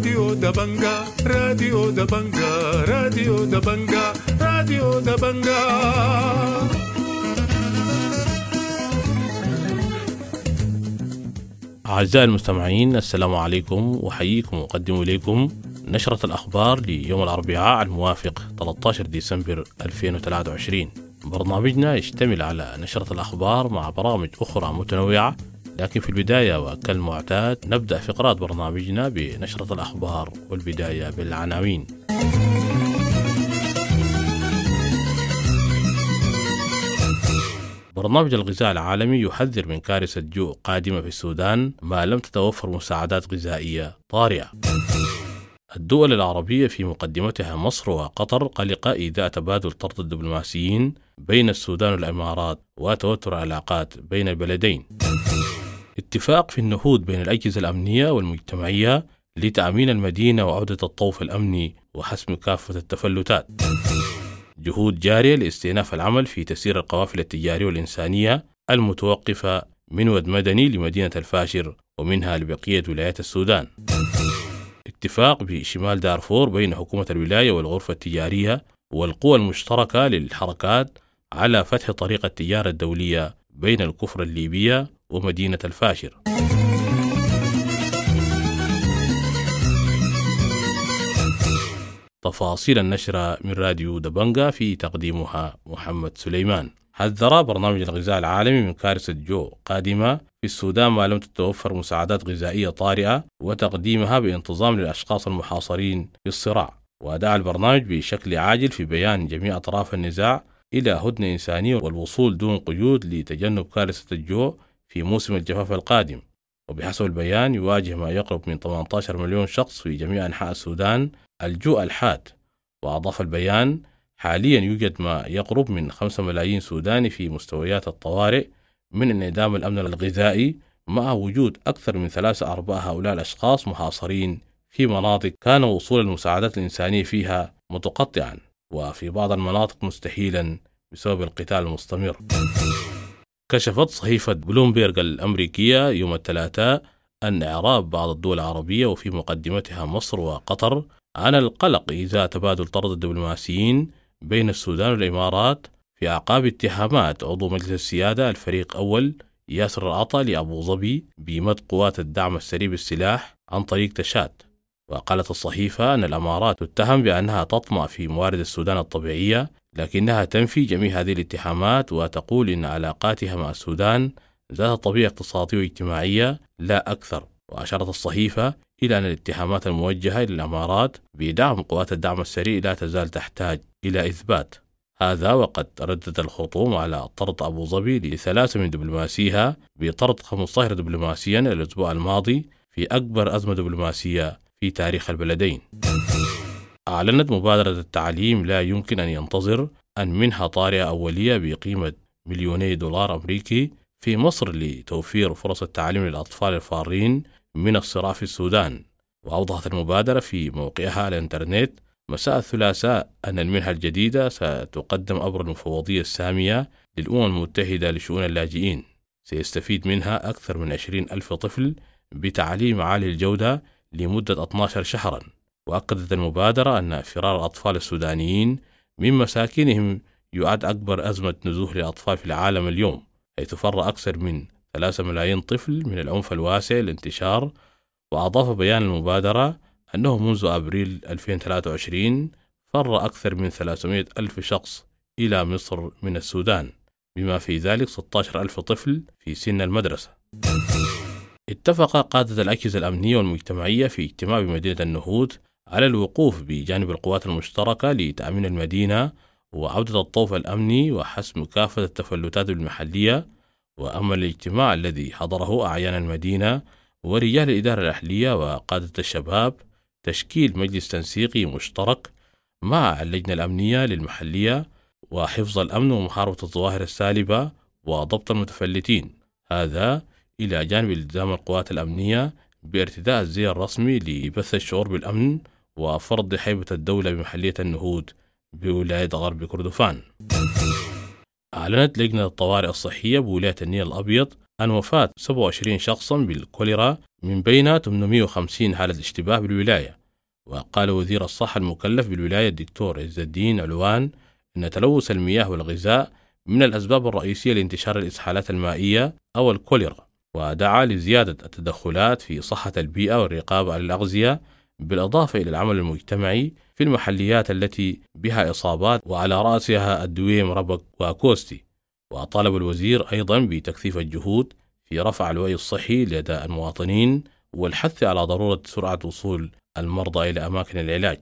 راديو دبنجا راديو دبنجا راديو دبنجا راديو دبنجا. أعزائي المستمعين، السلام عليكم، وحييكم وأقدم إليكم نشرة الأخبار ليوم الأربعاء الموافق 13 ديسمبر 2023. برنامجنا يشتمل على نشرة الأخبار مع برامج أخرى متنوعة، لكن في البداية وكالمعتاد نبدأ فقرات برنامجنا بنشرة الأخبار، والبداية بالعناوين. برنامج الغذاء العالمي يحذر من كارثة جوع قادمة في السودان ما لم تتوفر مساعدات غذائية طارئة. الدول العربية في مقدمتها مصر وقطر قلقة إيذاء تبادل طرد الدبلوماسيين بين السودان والإمارات وتوتر العلاقات بين البلدين. اتفاق في النهوض بين الأجهزة الأمنية والمجتمعية لتأمين المدينة وعودة الطوف الأمني وحسم كافة التفلتات. جهود جارية لاستئناف العمل في تسيير القوافل التجارية والإنسانية المتوقفة من ود مدني لمدينة الفاشر ومنها لبقية ولايات السودان. اتفاق بشمال دارفور بين حكومة الولاية والغرفة التجارية والقوى المشتركة للحركات على فتح طريق التجارة الدولية بين الكفر الليبية ومدينة الفاشر. تفاصيل النشرة من راديو دبنجا، في تقديمها محمد سليمان. حذر برنامج الغذاء العالمي من كارثة جوع قادمة في السودان ما لم تتوفر مساعدات غذائية طارئة وتقديمها بانتظام للأشخاص المحاصرين في الصراع. ودعا البرنامج بشكل عاجل في بيان جميع أطراف النزاع إلى هدنة إنسانية والوصول دون قيود لتجنب كارثة الجوع في موسم الجفاف القادم. وبحسب البيان يواجه ما يقرب من 18 مليون شخص في جميع أنحاء السودان الجوع الحاد. وأضاف البيان حاليا يوجد ما يقرب من 5 ملايين سوداني في مستويات الطوارئ من انعدام الأمن الغذائي، مع وجود أكثر من 3/4 هؤلاء الأشخاص محاصرين في مناطق كان وصول المساعدات الإنسانية فيها متقطعا، وفي بعض المناطق مستحيلا بسبب القتال المستمر. كشفت صحيفة بلومبيرغ الأمريكية يوم الثلاثاء أن إعراب بعض الدول العربية وفي مقدمتها مصر وقطر عن القلق إزاء تبادل طرد الدبلوماسيين بين السودان والإمارات في أعقاب اتهامات عضو مجلس السيادة الفريق أول ياسر العطا لأبو ظبي بمد قوات الدعم السريع بالسلاح عن طريق تشات. وقالت الصحيفة أن الإمارات تتهم بأنها تطمع في موارد السودان الطبيعية، لكنها تنفي جميع هذه الاتهامات وتقول إن علاقاتها مع السودان ذات طبيعة اقتصادية واجتماعية لا أكثر. وأشارت الصحيفة إلى أن الاتهامات الموجهة للإمارات بدعم قوات الدعم السريع لا تزال تحتاج إلى إثبات. هذا وقد ردت الخرطوم على طرد أبو ظبي ل3 من دبلوماسيها بطرد 15 دبلوماسيا الأسبوع الماضي في أكبر أزمة دبلوماسية في تاريخ البلدين. أعلنت مبادرة التعليم لا يمكن أن ينتظر أن منحة طارئة أولية بقيمة $2 أمريكي في مصر لتوفير فرص التعليم للأطفال الفارين من الصراع في السودان. وأوضحت المبادرة في موقعها على الإنترنت مساء الثلاثاء أن المنحة الجديدة ستقدم عبر المفوضية السامية للأمم المتحدة لشؤون اللاجئين. سيستفيد منها أكثر من 20,000 طفل بتعليم عالي الجودة لمدة 12 شهرا. وأكدت المبادرة أن فرار الأطفال السودانيين من مساكنهم يعد أكبر أزمة نزوح للأطفال في العالم اليوم، حيث فر أكثر من 3 ملايين طفل من العنف الواسع الانتشار. وأضاف بيان المبادرة أنه منذ أبريل 2023 فر أكثر من 300,000 شخص إلى مصر من السودان، بما في ذلك 16,000 طفل في سن المدرسة. اتفق قادة الأجهزة الأمنية والمجتمعية في اجتماع بمدينة النهوض على الوقوف بجانب القوات المشتركة لتأمين المدينة وعودة الطوف الأمني وحسم كافة التفلتات المحلية. وأما الاجتماع الذي حضره أعيان المدينة ورجال الإدارة الأهلية وقادة الشباب تشكيل مجلس تنسيقي مشترك مع اللجنة الأمنية للمحلية وحفظ الأمن ومحاربة الظواهر السالبة وضبط المتفلتين، هذا إلى جانب التزام القوات الأمنية بارتداء الزي الرسمي لبث الشعور بالأمن وفرض هيبة الدولة بمحلية النهوض بولاية غرب كردفان. أعلنت لجنة الطوارئ الصحية بولاية النيل الأبيض عن وفاة 27 شخصا بالكوليرا من بين 850 حالة اشتباه بالولاية. وقال وزير الصحة المكلف بالولاية الدكتور عز الدين علوان أن تلوث المياه والغذاء من الأسباب الرئيسية لانتشار الإسهالات المائية أو الكوليرا، ودعا لزيادة التدخلات في صحة البيئة والرقابة على الأغذية، بالإضافة إلى العمل المجتمعي في المحليات التي بها إصابات وعلى رأسها الدويم ربك وكوستي. وطالب الوزير أيضا بتكثيف الجهود في رفع الوعي الصحي لدى المواطنين والحث على ضرورة سرعة وصول المرضى إلى أماكن العلاج.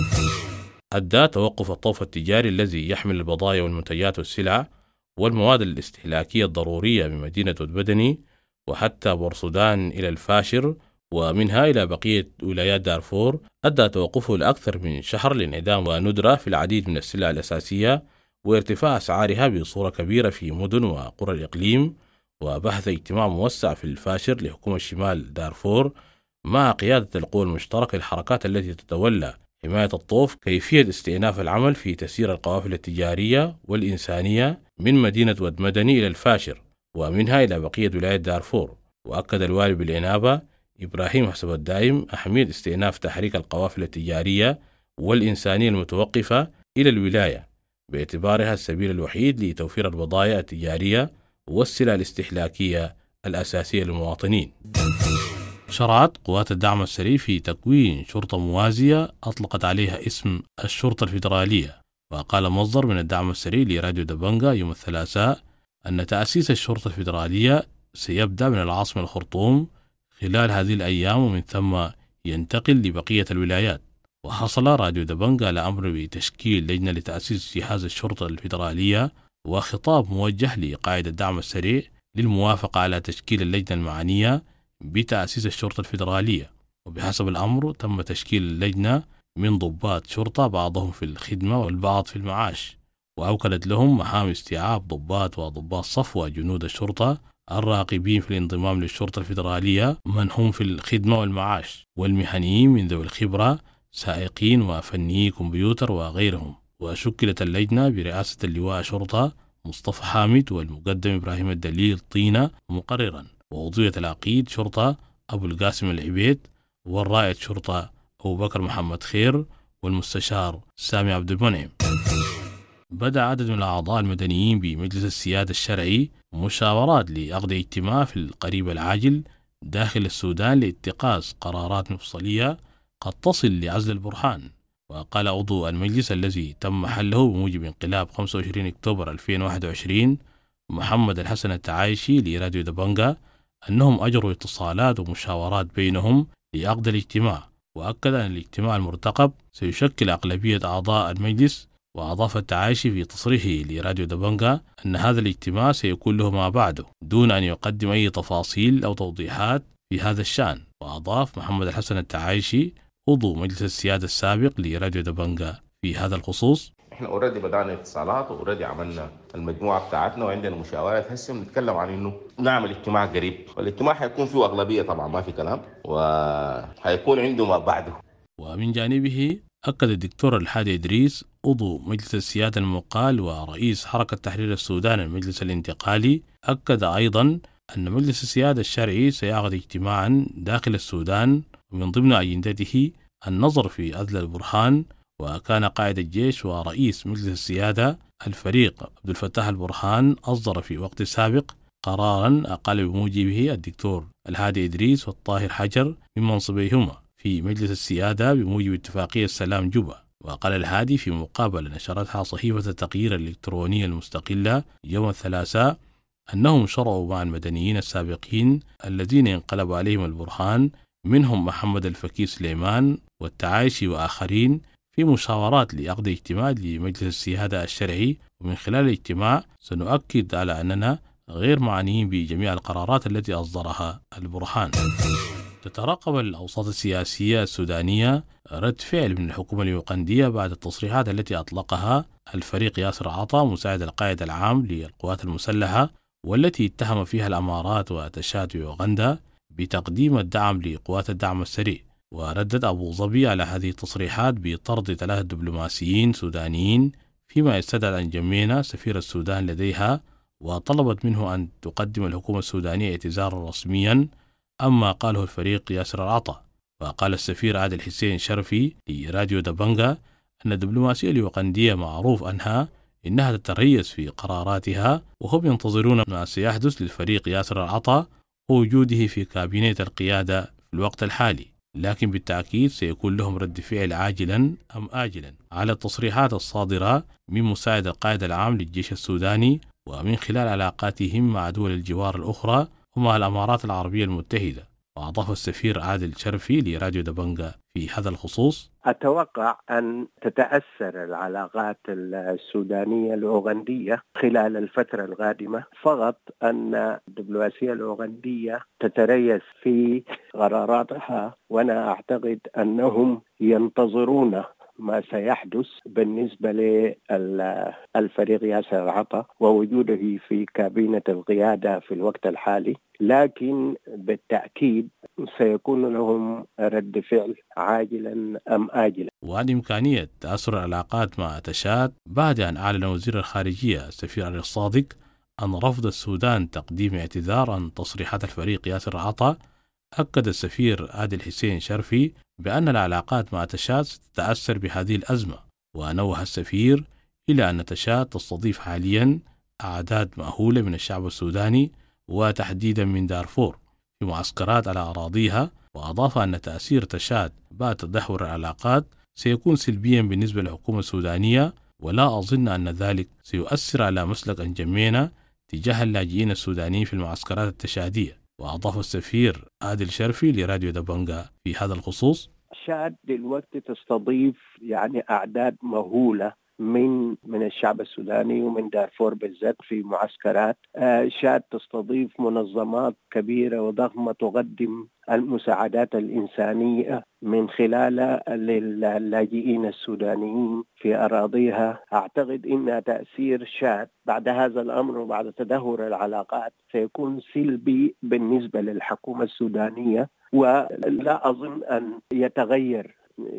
أدى توقف الطوف التجاري الذي يحمل البضائع والمنتجات والسلع والمواد الاستهلاكية الضرورية من مدينة ودبدني وحتى بورسودان إلى الفاشر ومنها إلى بقية ولايات دارفور، أدى توقفه لأكثر من شهر لانعدام وندرة في العديد من السلع الأساسية وارتفاع أسعارها بصورة كبيرة في مدن وقرى الإقليم. وبحث اجتماع موسع في الفاشر لحكومة شمال دارفور مع قيادة القوى المشتركة للحركات التي تتولى حماية الطوف كيفية استئناف العمل في تسيير القوافل التجارية والإنسانية من مدينة ودمدني إلى الفاشر ومنها إلى بقية ولاية دارفور. وأكد الوالي بالعنابة إبراهيم حسب الدائم أهمية استئناف تحريك القوافل التجارية والإنسانية المتوقفة إلى الولاية باعتبارها السبيل الوحيد لتوفير البضائع التجارية والسلع الاستهلاكية الأساسية للمواطنين. شرعت قوات الدعم السريع في تكوين شرطة موازية أطلقت عليها اسم الشرطة الفيدرالية. وقال مصدر من الدعم السريع لراديو دبنجا يوم الثلاثاء أن تأسيس الشرطة الفيدرالية سيبدأ من العاصمة الخرطوم خلال هذه الأيام ومن ثم ينتقل لبقية الولايات. وحصل راديو دبنجا على أمر بتشكيل لجنة لتأسيس جهاز الشرطة الفيدرالية وخطاب موجه لقائد الدعم السريع للموافقة على تشكيل اللجنة المعنية بتأسيس الشرطة الفيدرالية. وبحسب الأمر تم تشكيل اللجنة من ضباط شرطة بعضهم في الخدمة والبعض في المعاش، وأوكلت لهم مهام استيعاب ضباط وضباط صفوة جنود الشرطة الراقبين في الانضمام للشرطة الفيدرالية من هم في الخدمة والمعاش والمهنيين من ذوي الخبرة سائقين وفنيي كمبيوتر وغيرهم. وشكلت اللجنة برئاسة اللواء شرطة مصطفى حامد والمقدم إبراهيم الدليل طينة مقررا، وعضوية العقيد شرطة أبو القاسم العبيد، والرائد شرطة أبو بكر محمد خير، والمستشار سامي عبد المنعم. بدأ عدد من الأعضاء المدنيين بمجلس السيادة الشرعي مشاورات لعقد اجتماع في القريب العاجل داخل السودان لاتخاذ قرارات مفصلية قد تصل لعزل البرهان. وقال عضو المجلس الذي تم حله بموجب انقلاب 25 أكتوبر 2021 محمد الحسن التعايشي لراديو دبنجا أنهم أجروا اتصالات ومشاورات بينهم لعقد الاجتماع، وأكد أن الاجتماع المرتقب سيشكل أغلبية أعضاء المجلس. وأضاف التعايشي في تصريحه لراديو دبنجا أن هذا الاجتماع سيكون له ما بعده دون أن يقدم أي تفاصيل أو توضيحات في هذا الشأن. وأضاف محمد الحسن التعايشي عضو مجلس السيادة السابق لراديو دبنجا في هذا الخصوص: احنا اوريدي بدأنا اتصالات واوريدي عملنا المجموعة بتاعتنا وعندنا مشاورات، هسه بنتكلم عن انه نعمل اجتماع قريب، والاجتماع حيكون فيه أغلبية طبعا ما في كلام، وحيكون عنده ما بعده. ومن جانبه أكد الدكتور الحادي إدريس عضو مجلس السيادة المقال ورئيس حركة تحرير السودان المجلس الانتقالي، أكد أيضا أن مجلس السيادة الشرعي سيعقد اجتماعا داخل السودان ومن ضمن أجندته النظر في عزل البرهان. وكان قائد الجيش ورئيس مجلس السيادة الفريق عبد الفتاح البرهان أصدر في وقت سابق قرارا أقال بموجبه الدكتور الهادي إدريس والطاهر حجر من منصبيهما في مجلس السيادة بموجب اتفاقية السلام جوبا. وقال الهادي في مقابلة نشرتها صحيفة التغيير الإلكترونية المستقلة يوم الثلاثاء أنهم شرعوا مع المدنيين السابقين الذين انقلب عليهم البرهان منهم محمد الفكي سليمان والتعايشي وآخرين في مشاورات لعقد اجتماع لمجلس السيادة الشرعي. ومن خلال الاجتماع سنؤكد على أننا غير معنيين بجميع القرارات التي أصدرها البرهان. تترقب الأوساط السياسية السودانية رد فعل من الحكومة اليوغندية بعد التصريحات التي أطلقها الفريق ياسر عطا مساعد القائد العام للقوات المسلحة، والتي اتهم فيها الأمارات وتشاد يوغندا بتقديم الدعم لقوات الدعم السريع. وردد أبو ظبي على هذه التصريحات بطرد 3 دبلوماسيين سودانيين فيما استدعت أنجمينا سفير السودان لديها وطلبت منه أن تقدم الحكومة السودانية اعتذارا رسميا أما قاله الفريق ياسر العطا. وقال السفير عادل حسين شرفي لراديو دبنجا أن الدبلوماسية اليوغندية معروف عنها إنها تتريث في قراراتها، وهم ينتظرون ما سيحدث للفريق ياسر العطا ووجوده في كابينة القيادة في الوقت الحالي، لكن بالتأكيد سيكون لهم رد فعل عاجلا أم آجلا على التصريحات الصادرة من مساعد القائد العام للجيش السوداني ومن خلال علاقاتهم مع دول الجوار الأخرى ومع الأمارات العربية المتحدة. وأضاف السفير عادل شرفي لراديو دبنجا في هذا الخصوص: أتوقع أن تتأثر العلاقات السودانية الأوغندية خلال الفترة القادمة، فقط أن الدبلوماسية الأوغندية تتريث في قراراتها، وأنا أعتقد أنهم ينتظرون ما سيحدث بالنسبة للفريق ياسر العطا ووجوده في كابينة القيادة في الوقت الحالي، لكن بالتأكيد سيكون لهم رد فعل عاجلا أم آجلا. وعن إمكانية تأثر العلاقات مع تشاد بعد أن أعلن وزير الخارجية السفير علي الصادق أن رفض السودان تقديم اعتذار عن تصريحات الفريق ياسر العطا، أكد السفير عادل حسين شرفي بأن العلاقات مع تشاد ستتأثر بهذه الأزمة، ونوه السفير إلى أن تشاد تستضيف حاليا أعداد مأهولة من الشعب السوداني وتحديدا من دارفور في معسكرات على أراضيها. وأضاف أن تأثير تشاد بعد تدهور العلاقات سيكون سلبيا بالنسبة للحكومة السودانية، ولا أظن أن ذلك سيؤثر على مسلك أنجمينا تجاه اللاجئين السودانيين في المعسكرات التشادية. وأضاف السفير عادل شرفي لراديو دبنجا في هذا الخصوص: شاد دلوقتي تستضيف أعداد مهولة من الشعب السوداني ومن دارفور بالذات في معسكرات. شاد تستضيف منظمات كبيرة وضخمة تقدم المساعدات الإنسانية من خلال للاجئين السودانيين في أراضيها. أعتقد أن تأثير شاد بعد هذا الأمر وبعد تدهور العلاقات سيكون سلبي بالنسبة للحكومة السودانية، ولا أظن أن يتغير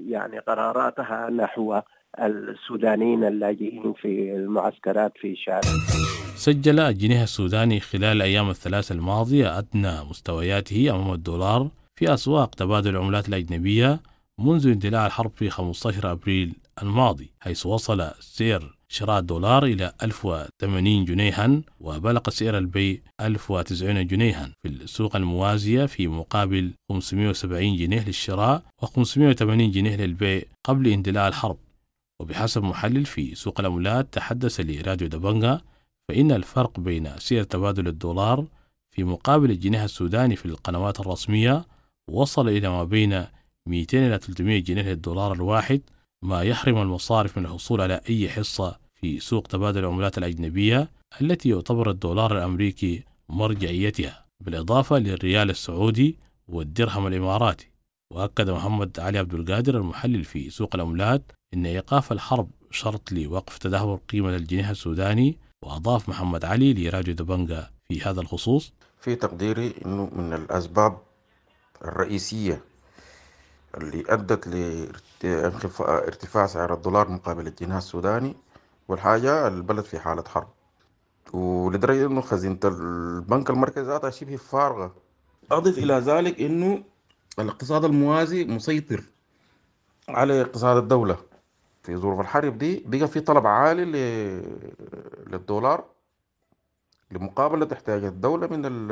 قراراتها نحو السودانيين اللاجئين في المعسكرات في شاد. سجل الجنيه السوداني خلال الأيام الثلاث الماضية أدنى مستوياته أمام الدولار في أسواق تبادل العملات الأجنبية منذ اندلاع الحرب في 15 أبريل الماضي، حيث وصل سعر شراء الدولار إلى 1080 جنيها وبلغ سعر البيع 1090 جنيها في السوق الموازية، في مقابل 570 جنيه للشراء و580 جنيه للبيع قبل اندلاع الحرب. وبحسب محلل في سوق العملات تحدث لراديو دبنجا فإن الفرق بين سعر تبادل الدولار في مقابل الجنيه السوداني في القنوات الرسمية وصل إلى ما بين 200 إلى 300 جنيه للدولار الواحد، ما يحرم المصارف من الحصول على أي حصة في سوق تبادل العملات الأجنبية التي يعتبر الدولار الأمريكي مرجعيتها، بالإضافة للريال السعودي والدرهم الإماراتي. وأكد محمد علي عبد القادر المحلل في سوق العملات إن إيقاف الحرب شرط لوقف تدهور قيمة الجنيه السوداني. وأضاف محمد علي لراديو دبنجا في هذا الخصوص: في تقديري إنه من الأسباب الرئيسية اللي أدت لارتفاع سعر الدولار مقابل الجنيه السوداني، والحاجة البلد في حالة حرب، ولدرجة إنه خزينة البنك المركزي ذاتها شبه فارغة. أضف إلى ذلك إنه الاقتصاد الموازي مسيطر على اقتصاد الدولة. في ظروف الحرب دي بقى في طلب عالي للدولار لمقابلة احتياجات الدولة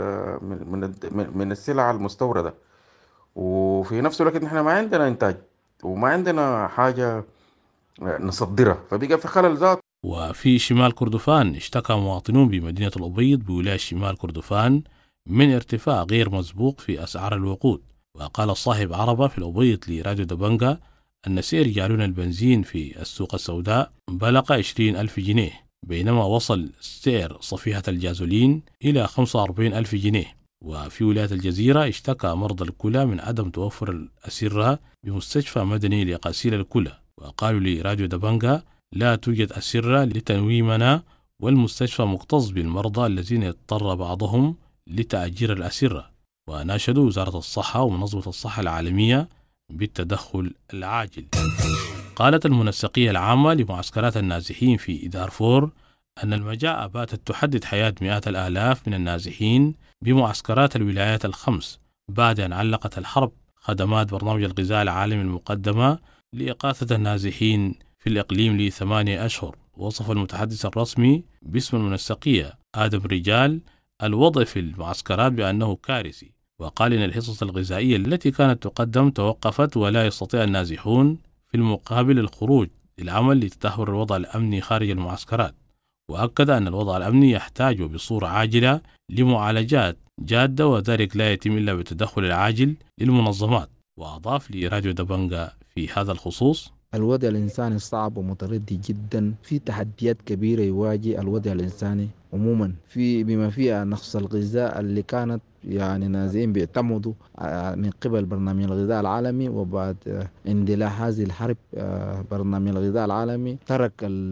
من السلع المستوردة، وفي نفس الوقت نحن ما عندنا إنتاج وما عندنا حاجة نصدرها، فبقى في خلل ذات. وفي شمال كردفان اشتكى مواطنون بمدينة الأبيض بولاية شمال كردفان من ارتفاع غير مسبوق في أسعار الوقود. وقال صاحب عربة في الأبيض لراديو دبنجا أن سعر جالون البنزين في السوق السوداء بلغ 20,000 جنيه، بينما وصل سعر صفيحة الجازولين إلى 45,000 جنيه. وفي ولاية الجزيرة اشتكى مرضى الكلى من عدم توفر الأسرة بمستشفى مدني لغسيل الكلى، وقالوا لراديو دبنجا لا توجد أسرة لتنويمنا، والمستشفى مكتظ بالمرضى الذين اضطر بعضهم لتأجير الأسرة. وناشدوا وزارة الصحة ومنظمة الصحة العالمية بالتدخل العاجل. قالت المنسقية العامة لمعسكرات النازحين في دارفور أن المجاعة باتت تحدد حياة مئات الآلاف من النازحين بمعسكرات الولايات الخمس بعد أن علقت الحرب خدمات برنامج الغذاء العالمي المقدمة لإغاثة النازحين في الإقليم ل8 أشهر. وصف المتحدث الرسمي باسم المنسقية آدم رجال الوضع في المعسكرات بأنه كارثي، وقال إن الحصص الغذائية التي كانت تقدم توقفت ولا يستطيع النازحون في المقابل الخروج للعمل لتدهور الوضع الأمني خارج المعسكرات. وأكد أن الوضع الأمني يحتاج بصورة عاجلة لمعالجات جادة، وذلك لا يتم إلا بالتدخل العاجل للمنظمات. وأضاف لراديو دبنجا في هذا الخصوص: الوضع الإنساني صعب ومتردي جدا، في تحديات كبيرة يواجه الوضع الإنساني عموما، بما فيها نقص الغذاء اللي كانت نازحين بيعتمدوا من قبل برنامج الغذاء العالمي، وبعد اندلاع هذه الحرب برنامج الغذاء العالمي ترك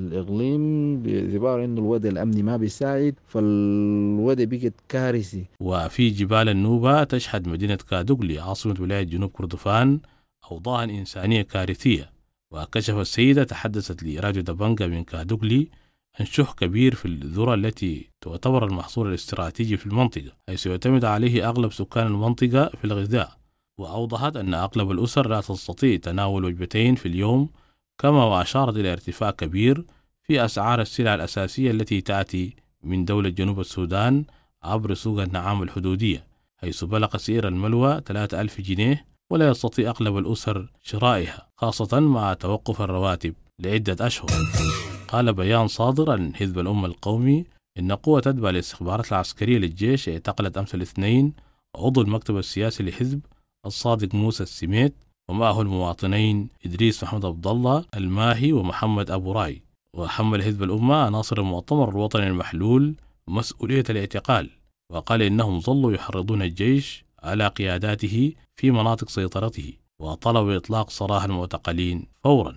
الإقليم باعتبار أن الوضع الأمني ما بيساعد، فالوضع بقت كارثي. وفي جبال النوبة تشهد مدينة كادوغلي عاصمة ولاية جنوب كردفان أوضاعا إنسانية كارثية. وكشف السيدة تحدثت لراديو دبنجا من كادوغلي عن شح كبير في الذرة التي تعتبر المحصول الاستراتيجي في المنطقة، حيث يعتمد عليه أغلب سكان المنطقة في الغذاء. وأوضحت أن أغلب الأسر لا تستطيع تناول وجبتين في اليوم، كما وأشارت إلى ارتفاع كبير في أسعار السلع الأساسية التي تأتي من دولة جنوب السودان عبر سوق النعام الحدودية، حيث بلغ سعر الملوى 3000 جنيه، ولا يستطيع أغلب الأسر شرائها، خاصة مع توقف الرواتب لعدة أشهر. قال بيان صادر عن حزب الأمة القومي إن قوة تتبع الاستخبارات العسكرية للجيش اعتقلت أمس الاثنين عضو المكتب السياسي لحزب الصادق موسى السميت، ومعه المواطنين إدريس محمد عبد الله الماهي ومحمد أبو راي. وحمل حزب الأمة عناصر المؤتمر الوطني المحلول مسؤولية الاعتقال، وقال إنهم ظلوا يحرضون الجيش على قياداته في مناطق سيطرته، وطلب إطلاق سراح المعتقلين فورا.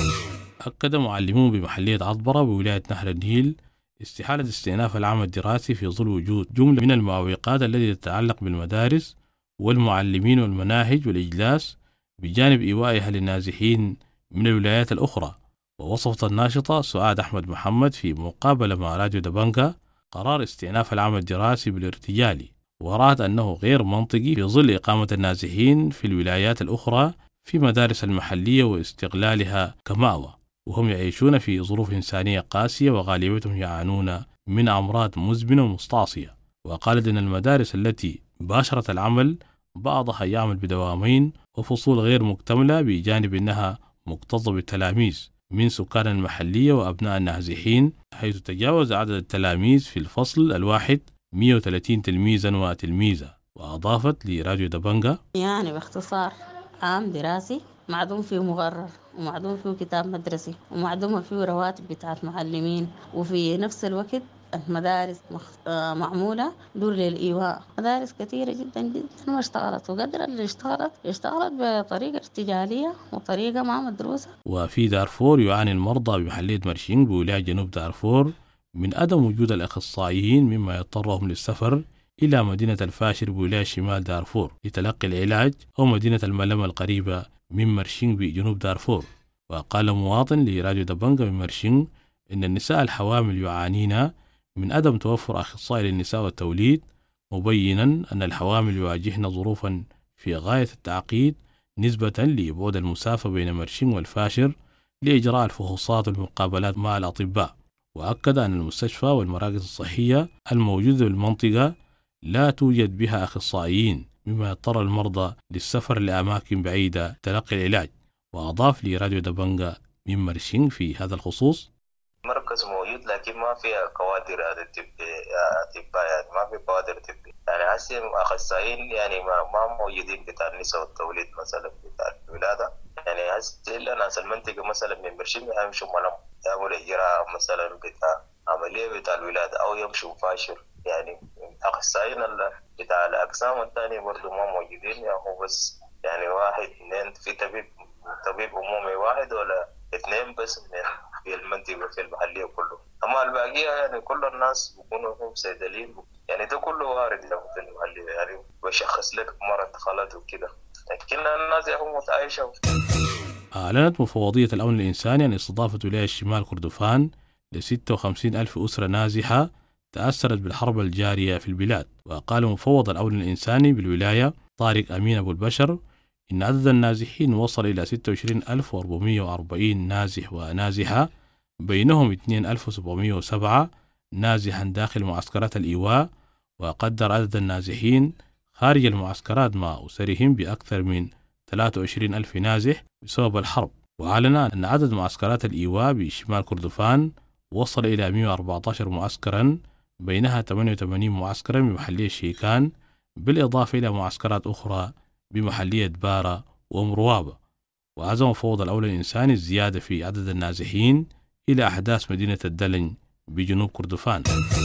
أكد معلمون بمحلية عطبرة بولاية نهر النيل استحالة استئناف العام الدراسي في ظل وجود جملة من المعوقات التي تتعلق بالمدارس والمعلمين والمناهج والإجلاس، بجانب إيوائها للنازحين من الولايات الأخرى. ووصفت الناشطة سعاد أحمد محمد في مقابلة مع راديو دبنجا قرار استئناف العام الدراسي بالارتجال، ورأت أنه غير منطقي في ظل إقامة النازحين في الولايات الأخرى في مدارس المحلية واستغلالها كمأوى، وهم يعيشون في ظروف إنسانية قاسية وغالبيتهم يعانون من أمراض مزمنة ومستعصية. وقالت أن المدارس التي باشرت العمل بعضها يعمل بدوامين وفصول غير مكتملة، بجانب أنها مكتظة بالتلاميذ من سكان المحلية وأبناء النازحين، حيث تجاوز عدد التلاميذ في الفصل الواحد 130 تلميذا وتلميذة. وأضافت لراديو دبنجا: باختصار عام دراسي معدوم فيه مقرر، ومعدوم فيه كتاب مدرسي، ومعدوم فيه رواتب بتاعت معلمين، وفي نفس الوقت المدارس معمولة دور للإيواء. مدارس كثيرة جدا جدا ما اشتغلت، وقدر اللي اشتغلت بطريقة ارتجالية وطريقة ما مدروسة. وفي دارفور يعاني المرضى بمحلية مرشينغ بولاية جنوب دارفور من عدم وجود الأخصائيين، مما يضطرهم للسفر إلى مدينة الفاشر بولاية شمال دارفور لتلقي العلاج، أو مدينة الملمة القريبة من مرشينغ بجنوب دارفور. وقال مواطن لراديو دبنجا من مرشينغ إن النساء الحوامل يعانين من عدم توفر أخصائي للنساء والتوليد، مبينا أن الحوامل يواجهن ظروفا في غاية التعقيد نسبة لبعد المسافة بين مرشينغ والفاشر لإجراء الفحوصات والمقابلات مع الأطباء. وأكد أن المستشفى والمراكز الصحية الموجودة بالمنطقة لا توجد بها أخصائيين، مما يضطر المرضى للسفر لأماكن بعيدة تلقي العلاج. وأضاف لراديو دبنجا من مرشينغ في هذا الخصوص: مركز موجود لكن ما فيها كوادر أطباء، ما في كوادر طبية، هسه أخصائيين ما موجودين بتاع النساء والتوليد مثلا بتاع الولادة. هسه إلا ناس المنطقة مثلا من مرشينغ يمشوا منهم يعملوا إجراء مثلا بتاع عملية بتاع الولادة، أو يمشوا فاشر. أخصائيين بتاع الأقسام الثانية برضو ما موجودين، هو بس واحد اثنين، في طبيب عمومي واحد ولا اثنين بس في المنطقة في المحلية كله. أما الباقية كل الناس بيكونوا هم صيدلين، ده كله وارد له في المحلية، بشخص لك مرض خلط وكده، لكن الناس هم متعايشة. أعلنت مفوضية الأمن الإنساني عن استضافة ولاية شمال كردفان ل56 ألف أسرة نازحة تأثرت بالحرب الجارية في البلاد. وقال مفوض الأمن الإنساني بالولاية طارق أمين أبو البشر إن عدد النازحين وصل إلى 26440 نازح ونازحة، بينهم 2707 نازحا داخل معسكرات الإيواء، وقدر عدد النازحين خارج المعسكرات مع أسرهم بأكثر من 23 ألف نازح بسبب الحرب. وأعلن أن عدد معسكرات الإيواء بشمال كردفان وصل إلى 114 معسكرا، بينها 88 معسكرا بمحلية شيكان، بالإضافة إلى معسكرات أخرى بمحلية بارا ومروابة. وعزم مفوض الأمن الإنساني الزيادة في عدد النازحين إلى أحداث مدينة الدلن بجنوب كردفان.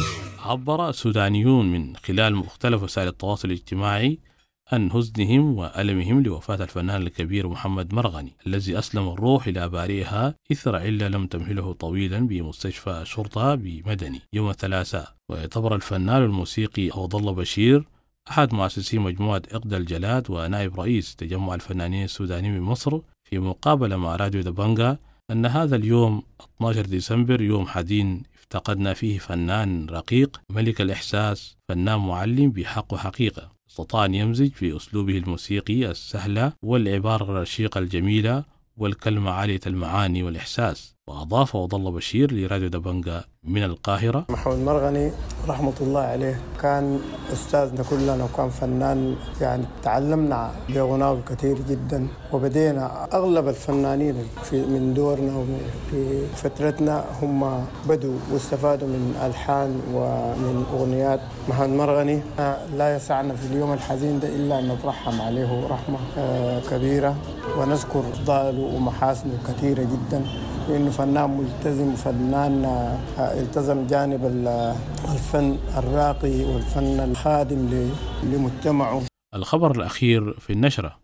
عبر السودانيون من خلال مختلف وسائل التواصل الاجتماعي عن حزنهم وألمهم لوفاة الفنان الكبير محمد مرغني الذي أسلم الروح إلى بارئها إثر علة لم تمهله طويلا بمستشفى الشرطة بمدني يوم الثلاثاء. ويعتبر الفنان الموسيقي عوض الله بشير أحد مؤسسي مجموعة إقدى الجلاد ونائب رئيس تجمع الفنانين السودانيين بمصر في مقابلة مع راديو دبنجا أن هذا اليوم 12 ديسمبر يوم حزين افتقدنا فيه فنان رقيق ملك الإحساس، فنان معلم بحق حقيقة، استطاع أن يمزج في أسلوبه الموسيقي السهلة والعبارة الرشيقة الجميلة والكلمة عالية المعاني والإحساس. وأضاف وضل بشير لراديو دبنجا من القاهرة: محمد مرغني رحمة الله عليه كان أستاذنا كلنا وكان فنان، يعني تعلمنا بغناء كثير جدا، وبدينا أغلب الفنانين من دورنا وفي فترتنا هم بدوا واستفادوا من ألحان ومن أغنيات محمد مرغني. لا يسعنا في اليوم الحزين ده إلا أن نترحم عليه رحمة كبيرة ونذكر فضائله ومحاسنه كثيرة جدا، لأنه فنان ملتزم وفنان التزم جانب الفن الراقي والفن الخادم لمجتمعه. الخبر الأخير في النشرة: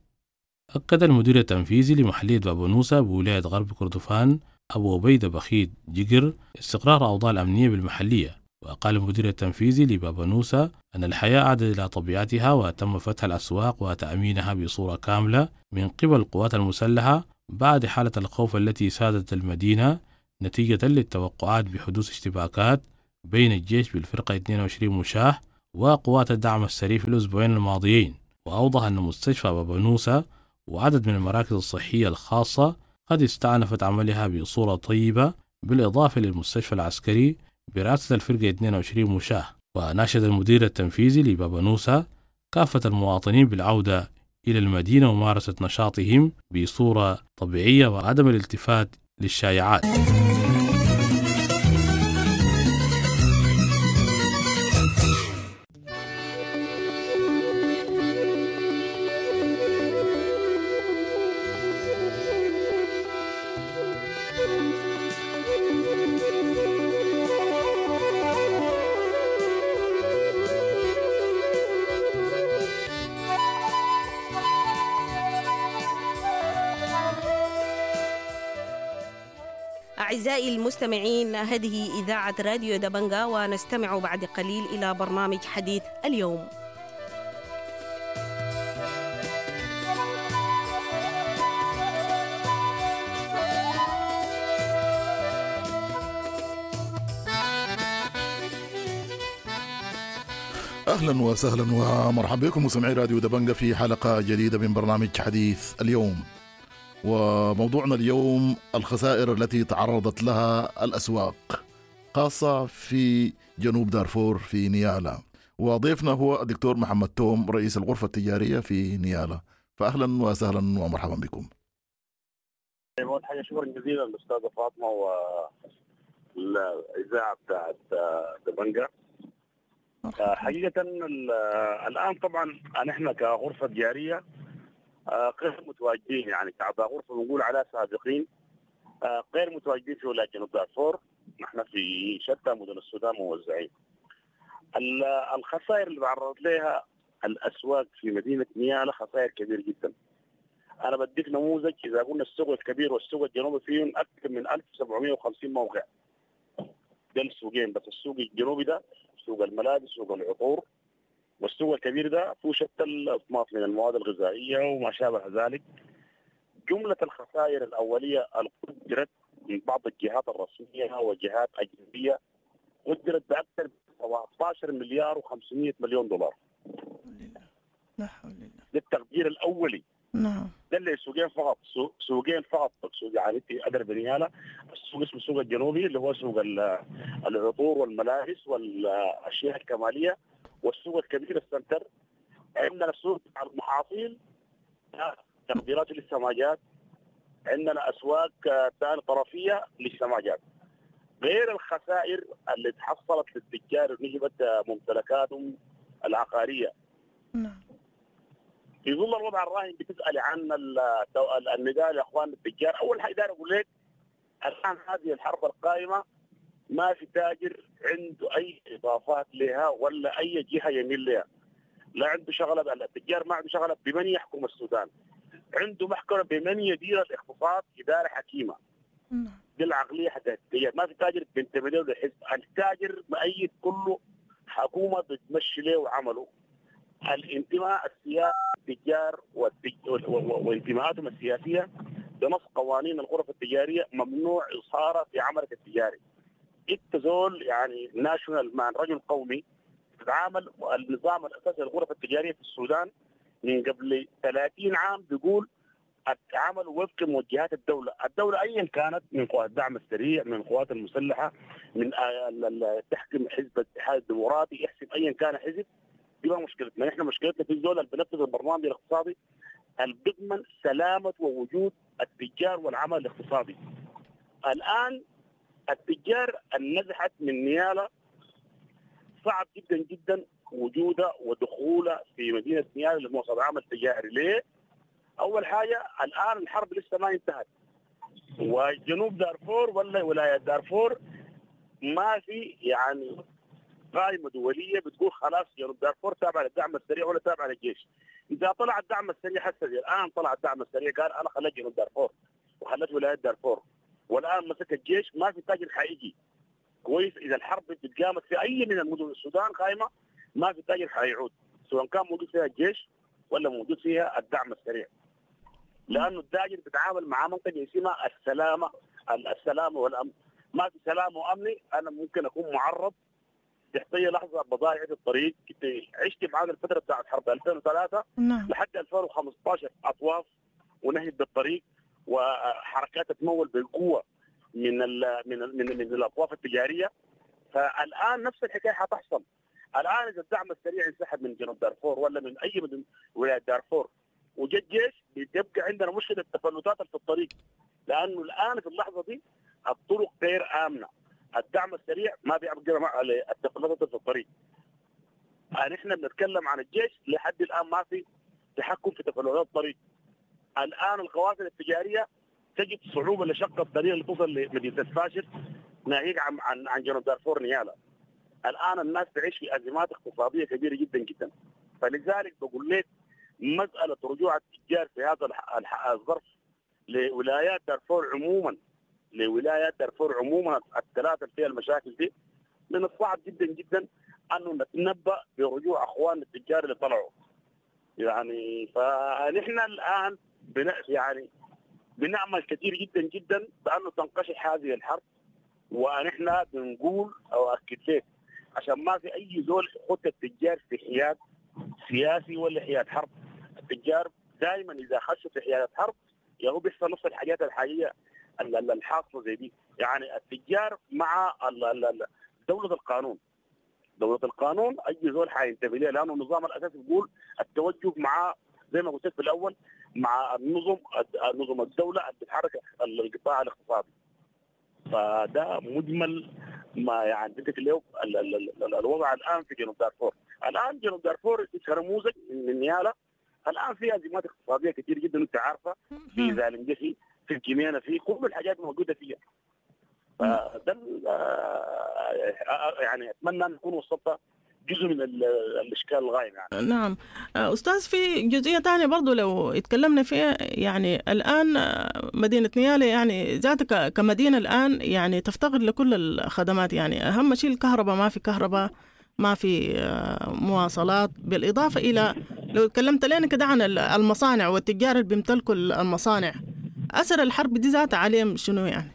أكد المدير التنفيذي لمحلية بابونوسا بولاية غرب كردفان أبو عبيدة بخيت جيجر استقرار أوضاع الأمنية بالمحلية. وقال المدير التنفيذي لبابونوسا أن الحياة عادت إلى طبيعتها وتم فتح الأسواق وتأمينها بصورة كاملة من قبل القوات المسلحة بعد حالة الخوف التي سادت المدينة نتيجة للتوقعات بحدوث اشتباكات بين الجيش بالفرقة 22 مشاة وقوات الدعم السريع في الأسبوعين الماضيين. وأوضح أن مستشفى بابونوسا وعدد من المراكز الصحية الخاصة قد استأنفت عملها بصورة طيبة، بالإضافة للمستشفى العسكري برئاسة الفرقة 22 مشاة. وناشد المدير التنفيذي لبابونوسا كافة المواطنين بالعودة إلى المدينة وممارسة نشاطهم بصورة طبيعية وعدم الالتفات للشائعات. أعزائي المستمعين، هذه إذاعة راديو دبنجا، ونستمع بعد قليل إلى برنامج حديث اليوم. أهلا وسهلا ومرحبا بكم مستمعي راديو دبنجا في حلقة جديدة من برنامج حديث اليوم. وموضوعنا اليوم الخسائر التي تعرضت لها الأسواق خاصة في جنوب دارفور في نيالا. وضيفنا هو الدكتور محمد توم رئيس الغرفة التجارية في نيالا. فأهلا وسهلا ومرحبا بكم. أول حاجة شكرا جزيلا للأستاذة فاطمة والإذاعة بتاعت دبنجا. حقيقة الآن طبعا نحن كغرفة تجارية غير متواجدين، يعني كأعضاء غرفة بنقول على سابقين غير متواجدين في ولاية جنوب دارفور. نحن في شتى مدن السودان موزعين. الخسائر اللي تعرضت لها الأسواق في مدينة نيالا خسائر كبيرة جدا. أنا بديك نموذج، إذا قلنا السوق الكبير والسوق الجنوبي فيهم أكثر من 1750 موقع. ده السوقين بس. السوق الجنوبي ده سوق الملابس، سوق العطور، والسوق الكبير ده فيه شتى الأصناف من المواد الغذائية وما شابه ذلك. جملة الخسائر الأولية قدرت من بعض الجهات الرسمية وجهات أجنبية قدرت بأكثر من 17 مليار و500 مليون دولار. لا حول الله. ده التقدير الأولي. نعم. ده اللي سوقين فقط سوق يعني في أدر بنيالة. السوق اسمه السوق الجنوبي اللي هو سوق العطور والملابس والأشياء الكمالية، والسوق الكبير السنتر. عندنا السوق المحاصيل تقديرات لسه ما جات. عندنا أسواق ثانية طرفية لسه ما جات، غير الخسائر اللي تحصلت للتجار ونهبت ممتلكاتهم العقارية. نعم. في ظل الوضع الراهن بتسأل عن النداء يا اخوان التجار. اول حاجه داير اقول لك الان هذه الحرب القائمه ما في تاجر عنده اي اضافات لها ولا اي جهه يميل لها. لا عنده شغله، التجار ما عنده شغله بمن يحكم السودان، عنده محكمه بمن يدير الاقتصاد اداره حكيمه. دي العقليه حتى التجار. ما في تاجر بينتمي له لحزب، التاجر مؤيد كله حكومه بتمشي له وعمله. الانتماء السياسي التجار وانتماءاتهم السياسيه بنص قوانين الغرف التجاريه ممنوع اظهارها في عملك التجاري. انت زول يعني ناشونال مان، رجل قومي تتعامل. النظام الاساسي للغرف التجاريه في السودان من قبل 30 عام بيقول التعامل وفق موجهات الدوله ايا كانت، من قوات الدعم السريع، من القوات المسلحه، من تحكم حزب الاتحاد الديمقراطي، يحسب ايا كان حزب. دي ما مشكلتنا، احنا مشكلتنا في الدوله اللي بنفذ البرنامج الاقتصادي اللي بيضمن سلامه ووجود التجار والعمل الاقتصادي. الان التجار النزحت من نيالا صعب جدا جدا وجودها ودخولها في مدينه نيالا لموصل عمل تجاري. ليه؟ اول حاجه الان الحرب لسه ما انتهت، وجنوب دارفور ولا ولايه دارفور ما في يعني قائمة دولية بتقول خلاص جنوب دارفور تابع للدعم السريع ولا تابع للجيش. إذا طلع الدعم السريع حتى الآن طلع الدعم السريع قال أنا خليت جنوب دارفور وخليت ولاية دارفور، والآن مسك الجيش، ما في تاجر حقيقي كويس. إذا الحرب بتقامت في أي من المدن السودان قائمة ما في تاجر حيعود، سواء كان موجود فيها الجيش ولا موجود فيها الدعم السريع، لأنه التاجر بيتعامل مع منطقة اسمها السلامة والأمن. ما في سلام وأمني، أنا ممكن أكون معرض تحتي لحظة بضائع في الطريق. كنت عشت معانا الفترة بتاعت حرب 2003 لحد 2015 أطواف ونهب بالطريق وحركات تتمول بالقوة من الأطواف التجارية. فالآن نفس الحكاية حتحصل. الآن إذا الدعم السريع انسحب من جنوب دارفور ولا من أي من ولاية دارفور وجا الجيش، بيبقى عندنا مشكلة التفلتات في الطريق، لأنه الآن في اللحظة دي الطرق غير آمنة. الدعم السريع ما بيقدر مع التفلتات في الطريق. نحن بنتكلم عن الجيش، لحد الآن ما في تحكم في تفلتات الطريق. الآن القوافل التجارية تجد صعوبة لشق الطريق اللي توصل لمدينة الفاشر ناهيك عن جنوب دارفور نيالا. الآن الناس تعيش في أزمات اقتصادية كبيرة جدا جدا. فلذلك بقول لك مسألة رجوع التجار في هذا الظرف لولايات دارفور عموما الثلاثة فيها المشاكل دي، من الصعب جدا جدا أنه نتنبأ برجوع أخوان التجار اللي طلعوا. يعني فنحن الآن بنعمل كثير جدا جدا بأنه تنقشع هذه الحرب، ونحن بنقول أو أكد لك عشان ما في أي زول يحط التجار في حياد سياسي ولا حياد حرب. التجار دائما إذا خشوا في حياد حرب هو بيحصل نفس الحاجات الحقيقية الحاصلة زي دي. يعني التجار مع دولة القانون. دولة القانون أي زول حينتبه لها، لأنه النظام الأساسي بيقول التوجه مع زي ما قلت في الأول مع نظم الدولة اللي بتحرك القطاع الاقتصادي. فده مجمل ما يعني بدك اليوم الوضع الآن في جنوب دارفور. الآن جنوب دارفور كنموذج من نيالا الآن فيها أزمات اقتصادية كثير جدا أنت عارفة، في زالنجسي، في الجمينة، في كل الحاجات موجودة فيها. فده يعني أتمنى أن نكون وصلت جزء من الإشكال الغايم يعني. نعم أستاذ، في جزئية تانية برضو لو اتكلمنا فيها، يعني الآن مدينة نيالا يعني ذاتها كمدينة الآن يعني تفتقر لكل الخدمات. يعني أهم شيء الكهرباء، ما في كهرباء، ما في مواصلات، بالإضافة إلى لو تكلمت لنا كده عن المصانع والتجار اللي بيمتلكوا المصانع، أثر الحرب دي ذاتها عليهم شنو يعني؟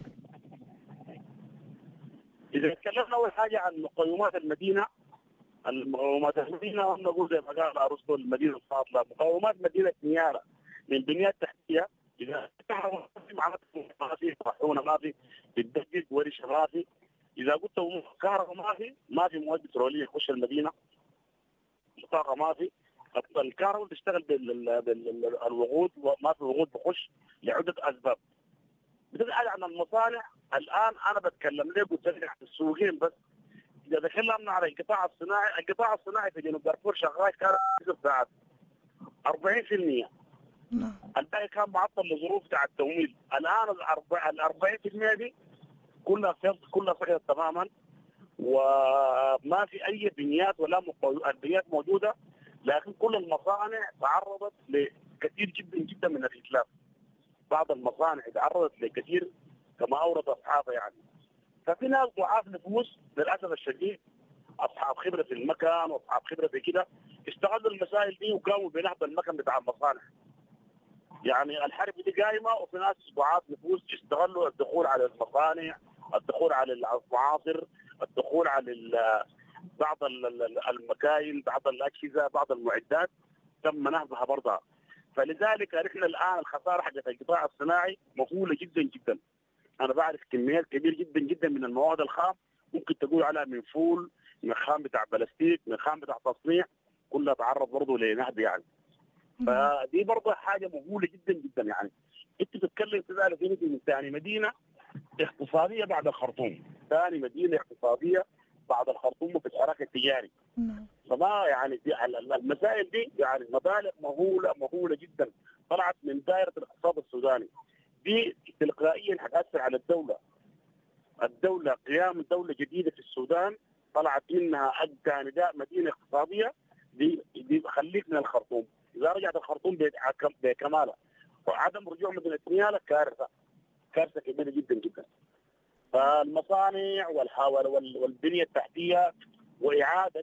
إذا تكلمنا أول حاجة عن مقومات المدينة، المقومات المدينة هم نقول زي ما قال أرسطو المدينة الفاضلة. مقومات مدينة نيارا من بنية تحتية، إذا معناته ما في طاحونة، ما في بتدقق ورش، ما في. إذا قلت كهرباء ما في مواد بترولية يخش المدينة، طاقة ما في. الكهرباء بتشتغل بالوقود وما في وقود بخش لعدة أسباب. بتبعد عن المصانع. الآن أنا بتكلم ليه قلت لك عن السوقين بس. إذا تكلمنا على القطاع الصناعي في جنوب دارفور شغال كان 10 ساعات 40%. الباقي كان معطل لظروف تاع التمويل. الآن ال 40% دي كلها سقطت تماما، وما في أي بنيات ولا البنيات موجودة، لكن كل المصانع تعرضت لكثير جدا جدا من الإتلاف. بعض المصانع تعرضت لكثير كما أورد أصحابها يعني. ففي ناس ضعاف نفوس للأسف الشديد، أصحاب خبرة في المكان وأصحاب خبرة في كده، استغلوا المسائل دي وقاموا بنهب المكان بتاع المصانع. يعني الحرب دي قائمة، وفي ناس ضعاف نفوس استغلوا الدخول على المصانع، الدخول على المعاصر، الدخول على بعض المكاين، بعض الأجهزة، بعض المعدات تم نهبها برضها. فلذلك نحن الآن الخسارة حقت القطاع الصناعي مهولة جدا جدا. أنا بعرف كميات كبير جدا جدا من المواد الخام، ممكن تقول عليها من فول، من خام بتاع بلاستيك، من خام بتاع تصنيع، كلها تعرض برضه لنهب يعني. فدي برضه حاجة مهولة جدا جدا يعني. أنت بتتكلم في ذلك من ثاني مدينة اقتصادية بعد الخرطوم، ثاني مدينة اقتصادية بعد الخرطوم في الحراك التجاري. فما يعني المسائل دي يعني مبالغ مهولة جدا طلعت من دائرة الاقتصاد السوداني. دي تلقائيا حتأثر على الدولة قيام دولة جديدة في السودان طلعت منها نداء مدينة اقتصادية. دي خليك من الخرطوم. إذا رجعت الخرطوم بكمالها وعدم رجوع مدينة نيالا كارثة كبيرة جدا جدا. فالمصانع والبنية التحتية وإعادة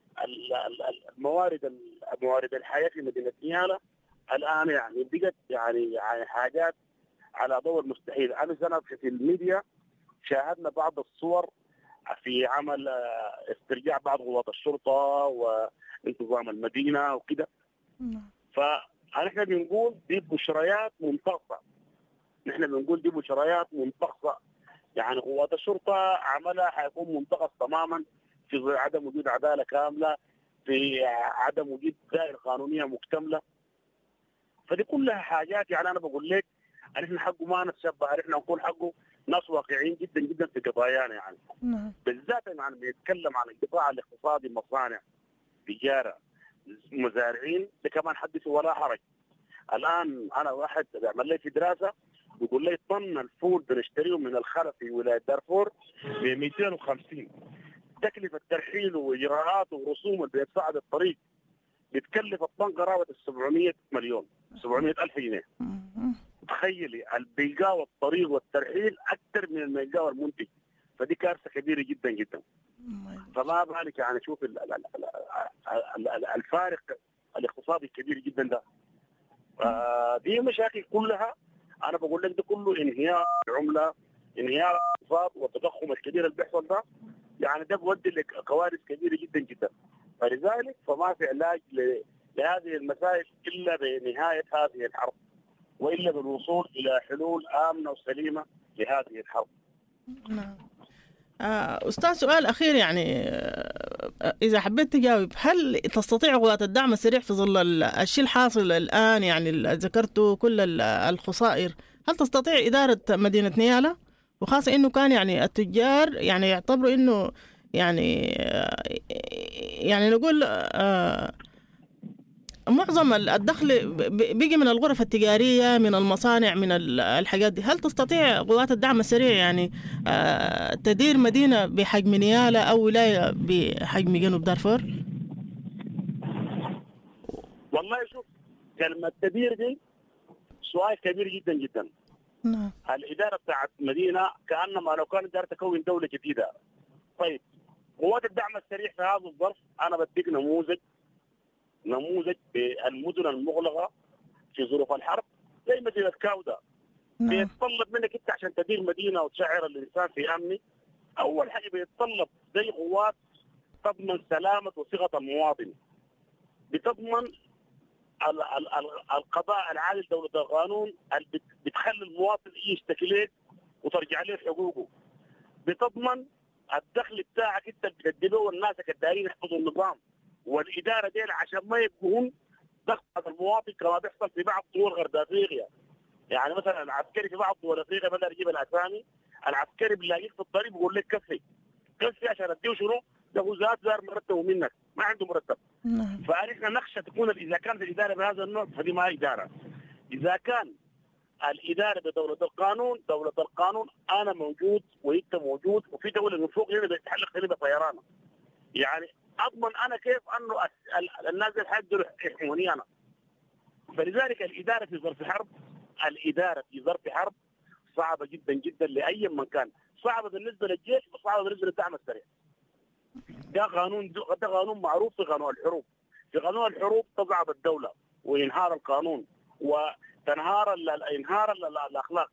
موارد الحياة في مدينة نيالا الآن يعني بقت يعني حاجات على ضوء مستحيل. أنا سنة في الميديا شاهدنا بعض الصور في عمل استرجاع بعض قوات الشرطة وانتظام المدينة وكده. فنحن بنقول دي بشريات منتقصة. يعني قوات الشرطة عملها حيكون منتقص تماما في ظل عدم وجود عدالة كاملة، في عدم وجود دائرة قانونية مكتملة. فدي كلها حاجات يعني أنا بقول لك نحن حقه ما نتشبه، نحن نقول حقه ناس واقعيين جدا جدا في قضايانا يعني. بالذات يعني بنتكلم عن القطاع الاقتصادي، مصانع، تجارة، مزارعين، ده كمان حدث ولا حرج. الآن أنا واحد بيعمل لي في دراسة بيقول لي طن الفول بنشتريه من الخلا في ولاية دارفور ب 250. تكلفة ترحيله وإجراءاته ورسوم اللي بيدفعها للطريق بتكلف الطن قرابة 700 مليون، 700,000 جنيه. تخيلي البيقا والطريق والترحيل أكثر من الميقا والمنتج. فدي كارثة كبيرة جدا جدا. فما بالك يعني شوف الفارق الاقتصادي الكبير جدا ده. دي مشاكل كلها أنا بقول لك ده كله انهيار العملة، انهيار الاقتصاد والتضخم الكبير اللي بيحصل ده يعني ده بيودي لكوارث كبيرة جدا جدا. فلذلك فما في علاج لهذه المسائل إلا بنهاية هذه الحرب، وإلا بالوصول إلى حلول آمنة وسليمة لهذه الحرب. أستاذ سؤال أخير يعني إذا حبيت تجاوب، هل تستطيع قوات الدعم السريع في ظل الشيء الحاصل الآن يعني ذكرتوا كل الخسائر، هل تستطيع إدارة مدينة نيالا؟ وخاصة إنه كان يعني التجار يعني يعتبروا إنه يعني نقول معظم الدخل بيجي من الغرف التجارية، من المصانع، من الحاجات دي. هل تستطيع قوات الدعم السريع يعني تدير مدينة بحجم نيالا أو ولاية بحجم جنوب دارفور؟ والله شوف، كلمة تدير دي سؤال كبير جدا جدا. الإدارة بتاعت مدينة كأنما لو كانت دارت تكون دولة جديدة. طيب قوات الدعم السريع في هذا الظرف أنا بديك نموذج بالمدن المغلقة في ظروف الحرب زي مدينة كاودا. بيتطلب منك انت عشان تدير مدينه وتشعر الانسان في امن. اول حاجه بيتطلب زي قوات تضمن سلامه وثقه المواطن، بتضمن القضاء العادل دولة القانون اللي بتخلي المواطن يشتكي لك وترجع له حقوقه، بتضمن الدخل بتاعك انت اللي بتقدمه والناس الدايرين يحفظوا النظام والاداره دي عشان ما يبقون ضغط على المواطن كما بيحصل في بعض دول غرب افريقيا. يعني مثلا العسكري في بعض دول افريقيا بدل يجيب الاسامي، العسكري بيلاقيك في الطريق بيقول لك كفي عشان اديه شنو؟ له ذات زار مرتبه منك، ما عنده مرتب. فاحنا نخشى تكون اذا كانت الاداره بهذا النوع فدي ما اداره. اذا كان الاداره بدوله القانون، دوله القانون انا موجود وانت موجود وفي دوله من فوق هنا بتحلق خليبه طيرانه. يعني اضمن انا كيف انه الناس اللي حيقدروا يحموني انا. فلذلك الاداره في ظرف حرب، الاداره في ظرف حرب صعبه جدا جدا لاي من كان، صعبه بالنسبه للجيش وصعبه بالنسبه للدعم السريع. ده قانون معروف في قانون الحروب. في قانون الحروب تضعف الدوله وينهار القانون وتنهار الاخلاق.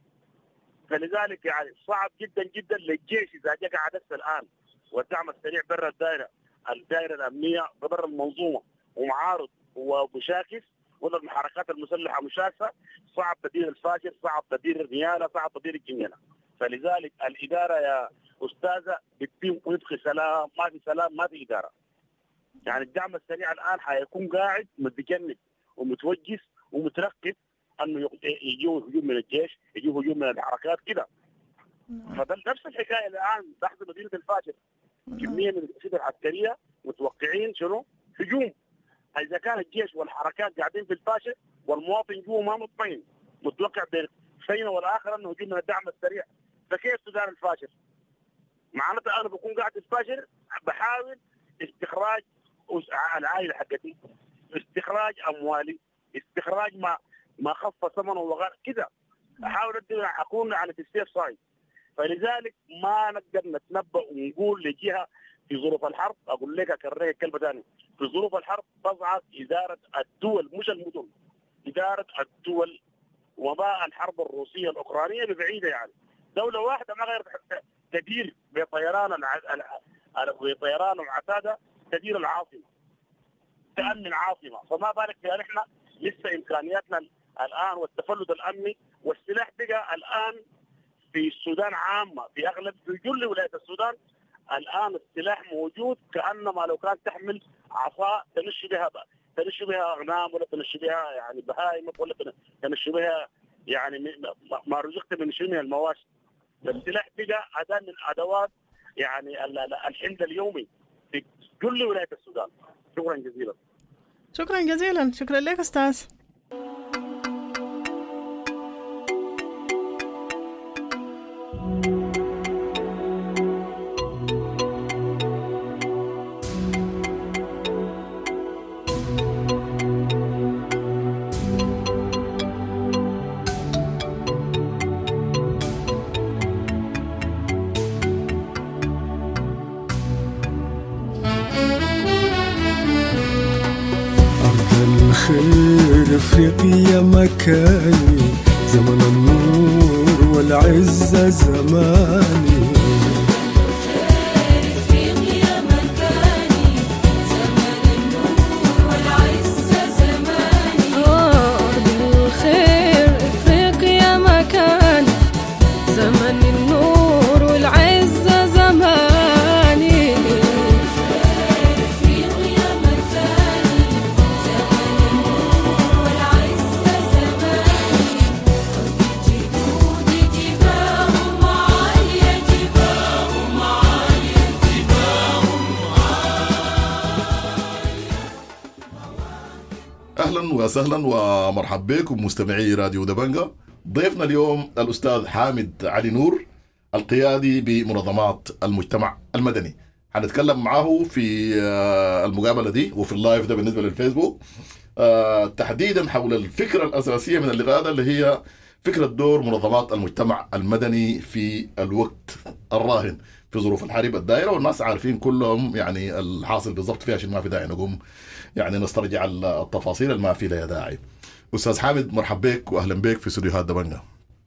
فلذلك يعني صعب جدا جدا للجيش اذا جاء قاعد الان والدعم السريع برا الدائره الامنيه برا المنظومه ومعارض ومشاكس ولا الحركات المسلحه مشاكسه، صعب تدير الفاشل، صعب تدير الرياله، صعب تدير الجنينه. فلذلك الاداره يا استاذه بتتم ويبقى سلام، ما في سلام ما في اداره. يعني الدعم السريع الان حيكون قاعد متجنب ومتوجس ومترقب انه يجوا هجوم من الجيش، يجوا هجوم من الحركات كده. فده نفس الحكايه الان تحت مدينه الفاشل، كميه من الاسلحه العسكريه متوقعين شنو؟ هجوم. اذا كان الجيش والحركات قاعدين في الفاشل والمواطن جوا ما مطمئن، متوقع بين حين والاخر انه هجوم من الدعم السريع، فكيف تدار الفاشل؟ معناته انا بكون قاعد في الفاشل بحاول استخراج العائله حقتي، استخراج اموالي، استخراج ما خف ثمنه وغير كده، احاول اكون على السيف سايد. فلذلك ما نقدر نتنبأ ونقول لجهه في ظروف الحرب، اقول لك اكرر كلمه ثانيه، في ظروف الحرب تضعف اداره الدول مش المدن، اداره الدول. وباء الحرب الروسيه الاوكرانيه ببعيده، يعني دوله واحده ما غير تدير بطيران وعتاده تدير العاصمه، تامن العاصمه، فما بالك بان احنا لسه امكانياتنا الان والتفلت الامني والسلاح بقى الان في السودان عامه، في اغلب في كل ولايات السودان الان السلاح موجود كانما لو كانت تحمل عصا تنش بها اغنام ولا تنش بها يعني بهائم ولا تنش بها يعني ما رزقت من شنو المواشي. السلاح بقى اداه من ادوات يعني الحمد اليومي في كل ولايات السودان. شكرا جزيلا. شكرا جزيلا، شكرا لك استاذ. الخير افريقيا مكاني، زمن النور والعزة زماني. وسهلا ومرحبا بكم مستمعي راديو دبنجا. ضيفنا اليوم الأستاذ حامد علي نور، القيادي بمنظمات المجتمع المدني. هنتكلم معه في المقابلة دي وفي اللايف ده بالنسبة للفيسبوك تحديدا حول الفكرة الأساسية من اللقاء ده، اللي هي فكرة دور منظمات المجتمع المدني في الوقت الراهن في ظروف الحرب الدائرة، والناس عارفين كلهم يعني الحاصل بالضبط فيها، عشان ما في داعي نقوم يعني نسترجع التفاصيل اللي ما في لها داعي. أستاذ حامد مرحب بك وأهلا بك في استوديوهات دبنجا.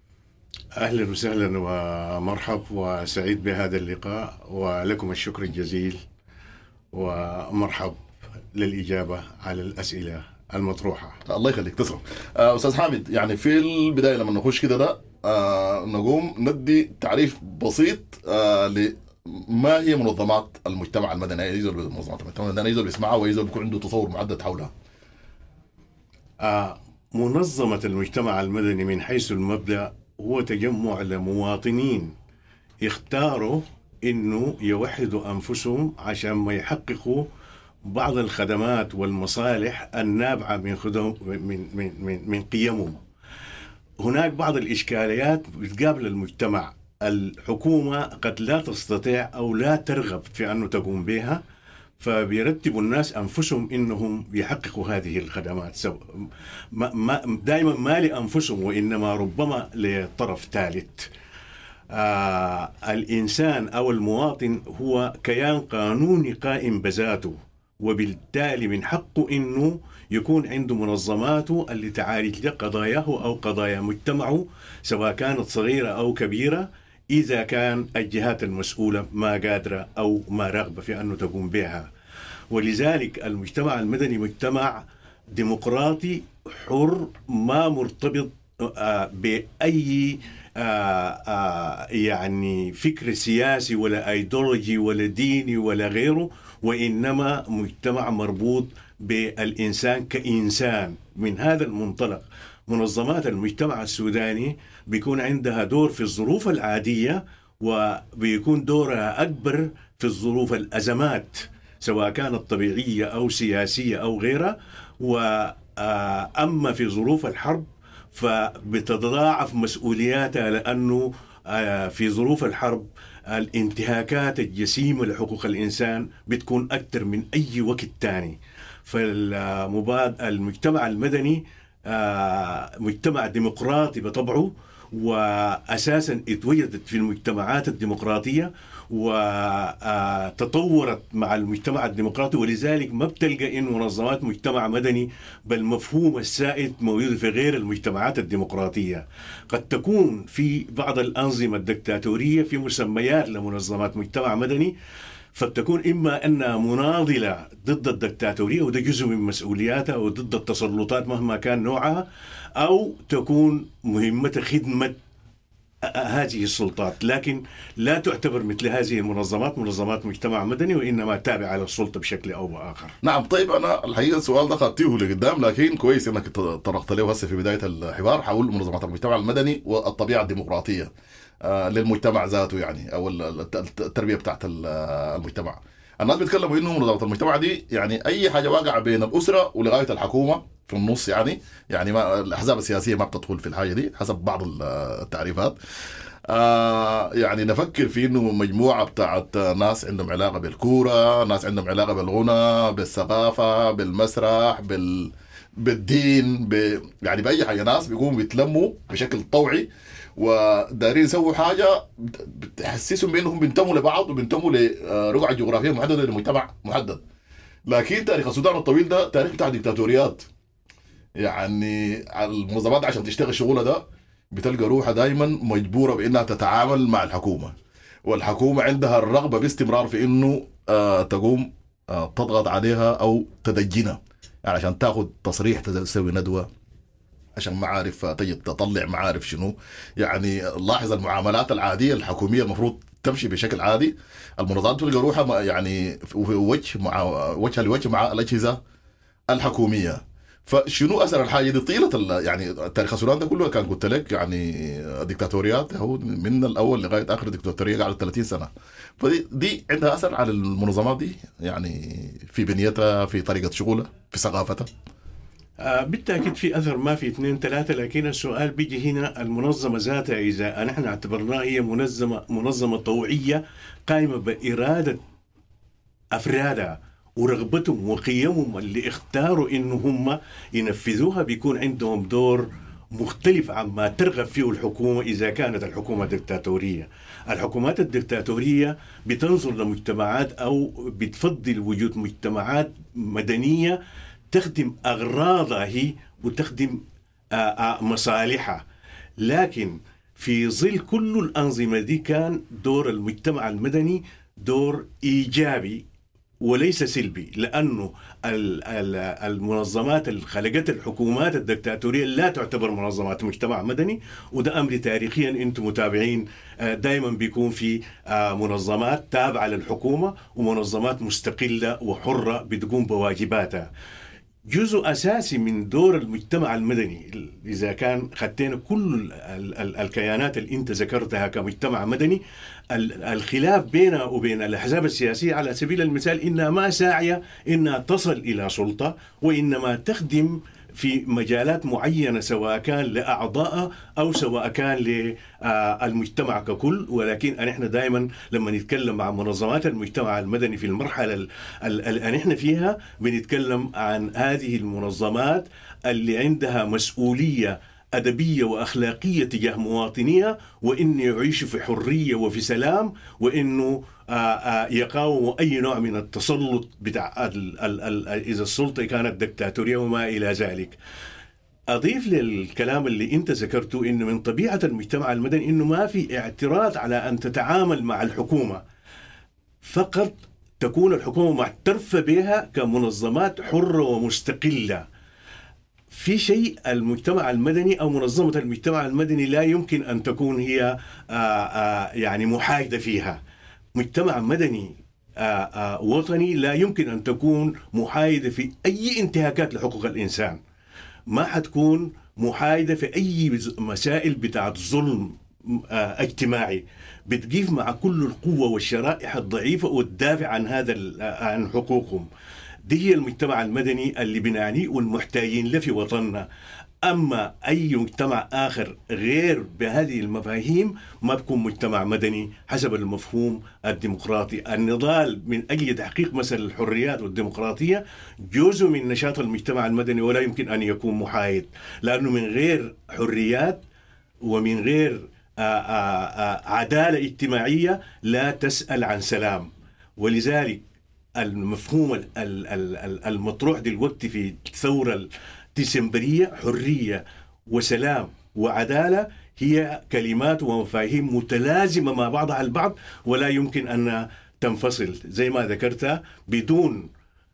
أهلا وسهلا ومرحب وسعيد بهذا اللقاء، ولكم الشكر الجزيل ومرحب للإجابة على الأسئلة المطروحة. الله يخليك، تسلم. أستاذ حامد، يعني في البداية لما نخش كده ده نقوم ندي تعريف بسيط لما هي منظمات المجتمع المدني. يزول منظمات المجتمع المدني، يزول يسمعها ويزول بيكون عنده تصور محدد حولها. منظمة المجتمع المدني من حيث المبدأ هو تجمع لمواطنين اختاروا إنه يوحدوا أنفسهم عشان ما يحققوا بعض الخدمات والمصالح النابعة من قيمهم. هناك بعض الإشكاليات بتقابل المجتمع، الحكومة قد لا تستطيع أو لا ترغب في أنه تقوم بها، فبيرتبوا الناس أنفسهم إنهم يحققوا هذه الخدمات، دائما ما لأنفسهم وإنما ربما لطرف ثالث. الإنسان أو المواطن هو كيان قانوني قائم بذاته، وبالتالي من حقه إنه يكون عنده منظماته اللي تعالج له قضاياه أو قضايا مجتمعه، سواء كانت صغيرة أو كبيرة، إذا كان الجهات المسؤولة ما قادرة أو ما رغبة في أنه تقوم بها. ولذلك المجتمع المدني مجتمع ديمقراطي حر، ما مرتبط بأي يعني فكر سياسي ولا أيديولوجي ولا ديني ولا غيره، وإنما مجتمع مربوط بالإنسان كإنسان. من هذا المنطلق منظمات المجتمع السوداني بيكون عندها دور في الظروف العادية، وبيكون دورها أكبر في الظروف الأزمات سواء كانت طبيعية أو سياسية أو غيرها. وأما في ظروف الحرب فبتتضاعف مسؤولياتها، لأنه في ظروف الحرب الانتهاكات الجسيمة لحقوق الإنسان بتكون أكثر من أي وقت تاني. فالمجتمع المدني مجتمع ديمقراطي بطبعه، وأساسا اتوجدت في المجتمعات الديمقراطية وتطورت مع المجتمع الديمقراطي، ولذلك ما بتلقى إن منظمات مجتمع مدني بالمفهوم السائد موجود في غير المجتمعات الديمقراطية. قد تكون في بعض الأنظمة الدكتاتورية في مسميات لمنظمات مجتمع مدني، فتكون إما أنها مناضلة ضد الدكتاتورية وده جزء من مسؤولياتها، أو ضد التسلطات مهما كان نوعها، أو تكون مهمة خدمة هذه السلطات، لكن لا تعتبر مثل هذه المنظمات منظمات مجتمع مدني، وإنما تابعة للسلطة بشكل أو بآخر. نعم. طيب أنا الحقيقة السؤال ده خدتيه لقدام، لكن كويس إنك طرقت له هسه في بداية الحوار حول منظمات المجتمع المدني والطبيعة الديمقراطية للمجتمع ذاته، يعني أو التربية بتاعت المجتمع. الناس بيتكلموا إنه منظمات المجتمع دي يعني أي حاجة واقعة بين الأسرة ولغاية الحكومة في النص، يعني ما الأحزاب السياسية ما بتدخل في الحاجة دي حسب بعض التعريفات. يعني نفكر في إنه مجموعة بتاعت ناس عندهم علاقة بالكورة، ناس عندهم علاقة بالغنى، بالثقافة، بالمسرح، بالدين، يعني بأي حاجة، ناس بيقوموا بيتلموا بشكل طوعي ودارين يسووا حاجة بتحسسهم بأنهم بينتموا لبعض وبينتموا لرقعة جغرافية محددة لمجتمع محدد. لكن تاريخ السودان الطويل ده تاريخ بتاع ديكتاتوريات، يعني المنظمات عشان تشتغل شغلها ده بتلقى روحها دايما مجبورة بأنها تتعامل مع الحكومة، والحكومة عندها الرغبة باستمرار في أنه تقوم تضغط عليها أو تدجنها، يعني عشان تاخد تصريح تسوي ندوة، عشان معارف تجي تطلع معارف شنو. يعني لاحظ المعاملات العادية الحكومية المفروض تمشي بشكل عادي، المنظمات تلقى روحها يعني وجه لوجه مع الأجهزة الحكومية. فشنو أثر الحاجة دي طيلة يعني تاريخ السودان ده كله كان قلت لك يعني ديكتاتوريات، هو من الأول لغاية آخر ديكتاتورية قعدت 30 سنة. فدي عندها أثر على المنظمات دي، يعني في بنيتها، في طريقة شغلها، في ثقافتها. بالتأكيد في أثر، ما في 2 3. لكن السؤال بيجي هنا، المنظمة ذاتها إذا نحن اعتبرناها هي منظمة طوعية قائمة بإرادة أفرادها ورغبتهم وقيمهم اللي اختاروا إنه هم ينفذوها، بيكون عندهم دور مختلف عما ترغب فيه الحكومة. إذا كانت الحكومة دكتاتورية، الحكومات الدكتاتورية بتنظر لمجتمعات أو بتفضل وجود مجتمعات مدنية تخدم أغراضها هي وتخدم مصالحها. لكن في ظل كل الأنظمة دي كان دور المجتمع المدني دور إيجابي وليس سلبي، لأنه المنظمات اللي خلقت الحكومات الدكتاتورية لا تعتبر منظمات مجتمع مدني، وده أمر تاريخيا أنتم متابعين دائما بيكون في منظمات تابعة للحكومة ومنظمات مستقلة وحرة بتقوم بواجباتها. جزء أساسي من دور المجتمع المدني إذا كان خدتنا كل الكيانات اللي أنت ذكرتها كمجتمع مدني، الخلاف بينها وبين الأحزاب السياسية على سبيل المثال إنها ما ساعية إنها تصل إلى سلطة، وإنما تخدم في مجالات معينة سواء كان لأعضاء أو سواء كان للمجتمع ككل. ولكن نحن دائما لما نتكلم عن منظمات المجتمع المدني في المرحلة اللي نحن فيها بنتكلم عن هذه المنظمات اللي عندها مسؤولية أدبية وأخلاقية تجاه مواطنيها، وإنه يعيشوا في حرية وفي سلام، وإنه يقاوموا أي نوع من التسلط بتاع إذا السلطة كانت دكتاتورية وما إلى ذلك. أضيف للكلام اللي أنت ذكرته إنه من طبيعة المجتمع المدني إنه ما في اعتراض على أن تتعامل مع الحكومة، فقط تكون الحكومة معترفة بها كمنظمات حرة ومستقلة. في شيء المجتمع المدني أو منظمة المجتمع المدني لا يمكن أن تكون هي يعني محايدة فيها. مجتمع مدني وطني لا يمكن أن تكون محايدة في أي انتهاكات لحقوق الإنسان، ما حتكون محايدة في أي مسائل بتاعت ظلم اجتماعي، بتقيف مع كل القوة والشرائح الضعيفة وتدافع عن حقوقهم. دي هي المجتمع المدني اللي بنعنيه والمحتاجين له في وطننا. أما أي مجتمع آخر غير بهذه المفاهيم ما بكون مجتمع مدني حسب المفهوم الديمقراطي. النضال من أجل تحقيق مثل الحريات والديمقراطية جزء من نشاط المجتمع المدني ولا يمكن أن يكون محايد، لأنه من غير حريات ومن غير عدالة اجتماعية لا تسأل عن سلام. ولذلك المفهوم المطروح دلوقتي في الثورة الديسمبرية حرية وسلام وعدالة هي كلمات ومفاهيم متلازمة مع بعضها البعض ولا يمكن أن تنفصل. زي ما ذكرت بدون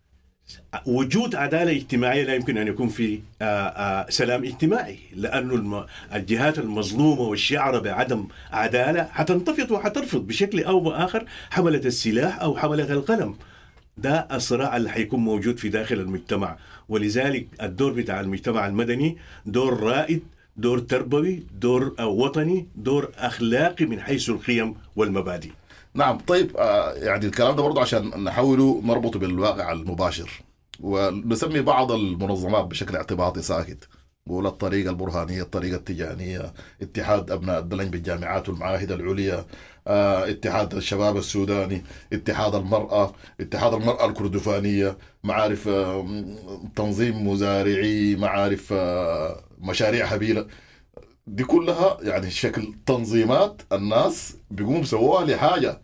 وجود عدالة اجتماعية لا يمكن أن يكون في سلام اجتماعي، لأن الجهات المظلومة والشعر بعدم عدالة حتنتفض وحترفض بشكل أو بآخر حملة السلاح أو حملة القلم. ده الصراع اللي حيكون موجود في داخل المجتمع. ولذلك الدور بتاع المجتمع المدني دور رائد، دور تربوي، دور وطني، دور أخلاقي من حيث القيم والمبادئ. نعم. طيب يعني الكلام ده برضه عشان نحاوله نربطه بالواقع المباشر، ونسمي بعض المنظمات بشكل اعتباطي ساكت، بقول الطريقة البرهانية، الطريقة التجانية، اتحاد أبناء الدلنج بالجامعات والمعاهد العليا، اتحاد الشباب السوداني، اتحاد المرأة الكردفانية، معارف تنظيم مزارعي، معارف مشاريع هبيلة. دي كلها يعني شكل تنظيمات الناس بيقوموا بسووها لحاجة.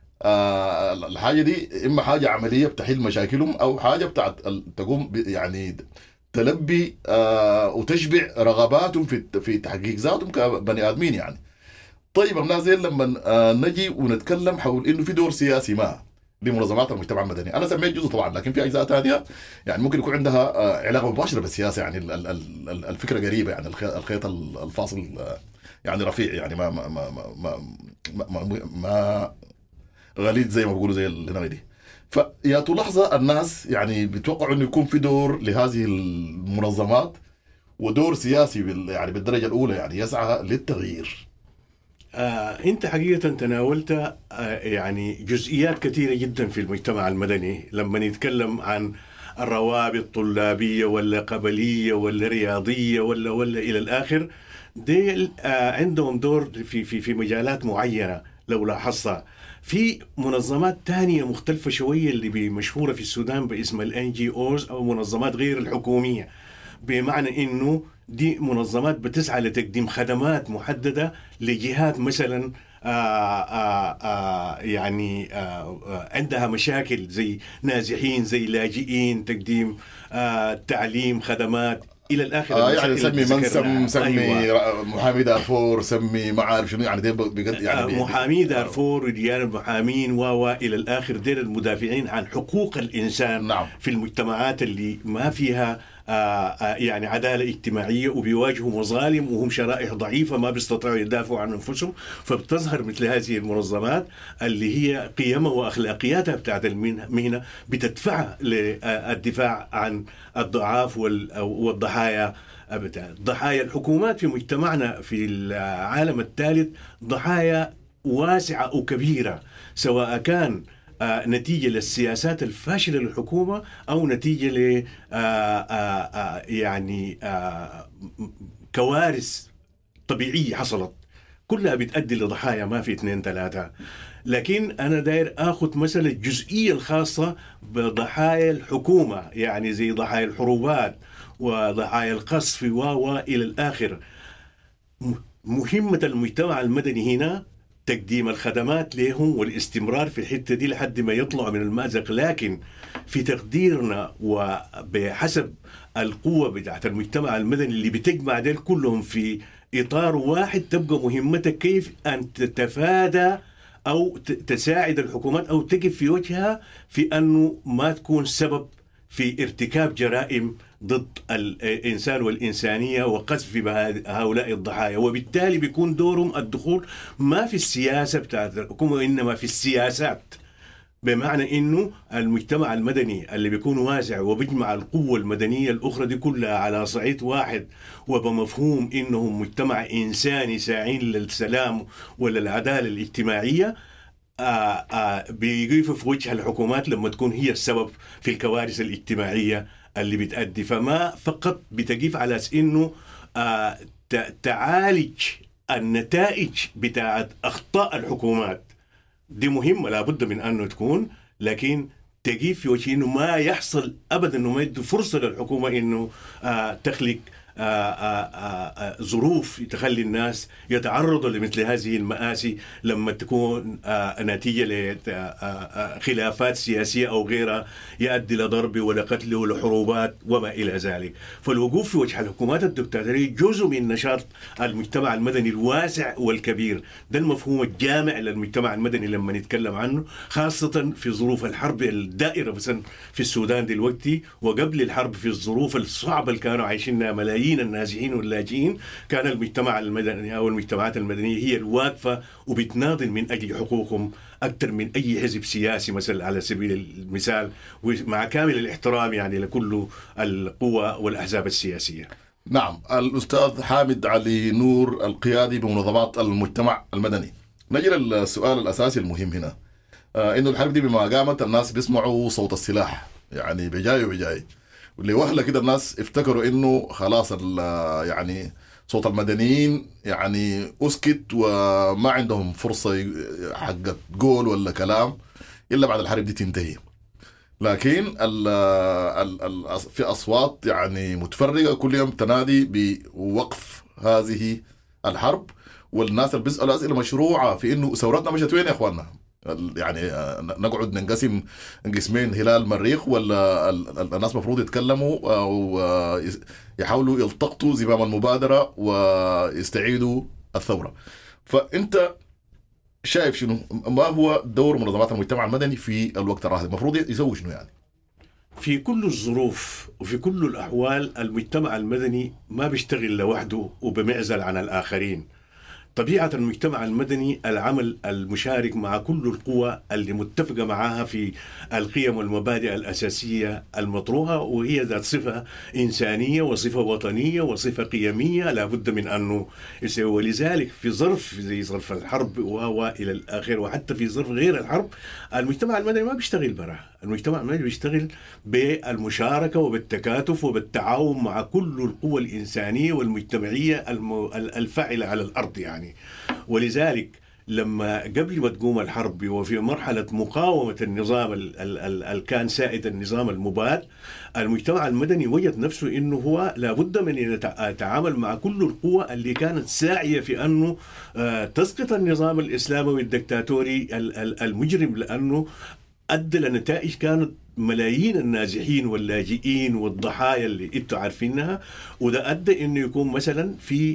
الحاجة دي إما حاجة عملية بتحل مشاكلهم أو حاجة بتاعت تقوم يعني تلبي وتشبع رغباتهم في تحقيق ذاتهم كبني آدمين يعني. طيب الناس زي لما نجي ونتكلم حول إنه في دور سياسي ما لمنظمات المجتمع المدني، أنا سميت جزء طبعا، لكن في أجزاء ثانية يعني ممكن يكون عندها علاقة مباشرة بالسياسة. يعني الفكرة قريبة، يعني الخيط الفاصل يعني رفيع، يعني ما غليظ زي ما بيقولوا زي الهنا دي. فيا لحظة الناس يعني بيتوقعوا إنه يكون في دور لهذه المنظمات ودور سياسي يعني بالدرجة الأولى، يعني يسعى للتغيير. أنت حقيقة تناولت يعني جزئيات كثيرة جدا في المجتمع المدني. لما نتكلم عن الروابط طلابية ولا قبلية ولا رياضية ولا إلى الآخر، دي عندهم دور في مجالات معينة. لو لاحظت في منظمات تانية مختلفة شوية اللي مشهورة في السودان باسم NGOs أو منظمات غير الحكومية، بمعنى إنه دي منظمات بتسعى لتقديم خدمات محددة لجهات مثلا يعني عندها مشاكل زي نازحين، زي لاجئين، تقديم تعليم، خدمات الى الاخر. يعني سمي منسم، سمي محامي دارفور، سمي ما عارف شنو يعني، يعني محامي دارفور وديان المحامين والى الاخر، دير المدافعين عن حقوق الانسان. نعم. في المجتمعات اللي ما فيها يعني عدالة اجتماعية وبيواجهوا مظالم وهم شرائح ضعيفة ما بيستطيعوا يدافعوا عن أنفسهم، فبتظهر مثل هذه المنظمات اللي هي قيمها وأخلاقياتها بتاعت المهنة بتدفعها للدفاع عن الضعاف والضحايا. ضحايا الحكومات في مجتمعنا في العالم الثالث ضحايا واسعة وكبيرة، سواء كان نتيجة للسياسات الفاشلة للحكومة أو نتيجة ل يعني كوارث طبيعية حصلت، كلها بتؤدي لضحايا ما في 2 3. لكن أنا داير أخذ مثلا الجزئية الخاصة بضحايا الحكومة، يعني زي ضحايا الحروبات وضحايا القصف إلى الآخر. مهمة المجتمع المدني هنا تقديم الخدمات لهم والاستمرار في الحتة دي لحد ما يطلعوا من المأزق، لكن في تقديرنا وبحسب القوة بتاعت المجتمع المدني اللي بتجمع ديل كلهم في إطار واحد، تبقى مهمتك كيف أن تتفادى أو تساعد الحكومات أو تقف في وجهها في أنه ما تكون سبب في ارتكاب جرائم ضد الإنسان والإنسانية وقذف هؤلاء الضحايا. وبالتالي بيكون دورهم الدخول ما في السياسة بتاعت الحكومة وإنما في السياسات، بمعنى إنه المجتمع المدني اللي بيكون واسع وبيجمع القوة المدنية الأخرى دي كلها على صعيد واحد وبمفهوم إنهم مجتمع إنساني ساعين للسلام وللعدالة الاجتماعية، بيقفوا في وجه الحكومات لما تكون هي السبب في الكوارث الاجتماعية اللي بتأدي. فما فقط بتقف على إنه تعالج النتائج بتاعت أخطاء الحكومات، دي مهمة لابد من أنه تكون، لكن تقف في وجه إنه ما يحصل أبدا إنه ما يدي فرصة للحكومة إنه تخلق ظروف تخلي الناس يتعرضوا لمثل هذه المآسي لما تكون نتيجة لخلافات سياسية أو غيرها يؤدي لضرب ولا قتل ولا حروبات وما إلى ذلك. فالوقوف في وجه الحكومات الدكتاتورية جزء من نشاط المجتمع المدني الواسع والكبير، ده المفهوم الجامع للمجتمع المدني لما نتكلم عنه، خاصة في ظروف الحرب الدائرة مثلا في السودان دلوقتي، وقبل الحرب في الظروف الصعبة اللي كانوا عايشينها ملايين النازحين واللاجئين، كان المجتمع المدني أو المجتمعات المدنية هي الواقفة وبتناضل من أجل حقوقهم أكثر من أي حزب سياسي مثلا على سبيل المثال، ومع كامل الاحترام يعني لكل القوى والأحزاب السياسية. نعم. الأستاذ حامد علي نور القيادي بمنظمات المجتمع المدني، نجي للسؤال الأساسي المهم هنا، إنه الحرب دي بما قامت الناس بيسمعوا صوت السلاح، يعني بجاي واللي وهله كده الناس افتكروا انه خلاص يعني صوت المدنيين يعني اسكت وما عندهم فرصة حقت قول ولا كلام الا بعد الحرب دي تنتهي. لكن في اصوات يعني متفرقة كل يوم تنادي بوقف هذه الحرب، والناس اللي بيسألوا اسئلة مشروعة في انه ثورتنا مشت وين يا اخواننا، يعني نقعد ننقسم قسمين هلال مريخ، ولا الناس مفروض يتكلموا أو يحاولوا يلتقطوا زمام المبادرة ويستعيدوا الثورة. فأنت شايف شنو ما هو دور منظمات المجتمع المدني في الوقت الراهن؟ المفروض يسوي شنو يعني؟ في كل الظروف وفي كل الأحوال المجتمع المدني ما بيشتغل لوحده وبمعزل عن الآخرين. طبيعة المجتمع المدني العمل المشارك مع كل القوى اللي متفقة معها في القيم والمبادئ الأساسية المطروحة، وهي ذات صفة إنسانية وصفة وطنية وصفة قيمية لا بد من أنه يسوي. ولذلك في ظرف زي ظرف الحرب وإلى الآخر، وحتى في ظرف غير الحرب، المجتمع المدني ما بيشتغل برا، المجتمع المدني بيشتغل بالمشاركة وبالتكاتف وبالتعاون مع كل القوى الإنسانية والمجتمعية الفاعلة على الأرض يعني. ولذلك لما قبل ما تقوم الحرب وفي مرحلة مقاومة النظام اللي كان سائد النظام المباد، المجتمع المدني وجد نفسه إنه هو لابد من يتعامل مع كل القوى اللي كانت ساعية في أنه تسقط النظام الإسلامي الدكتاتوري المجرم، لأنه أدى لنتائج كانت ملايين النازحين واللاجئين والضحايا اللي انتوا عارفينها، وده أدى إنه يكون مثلا في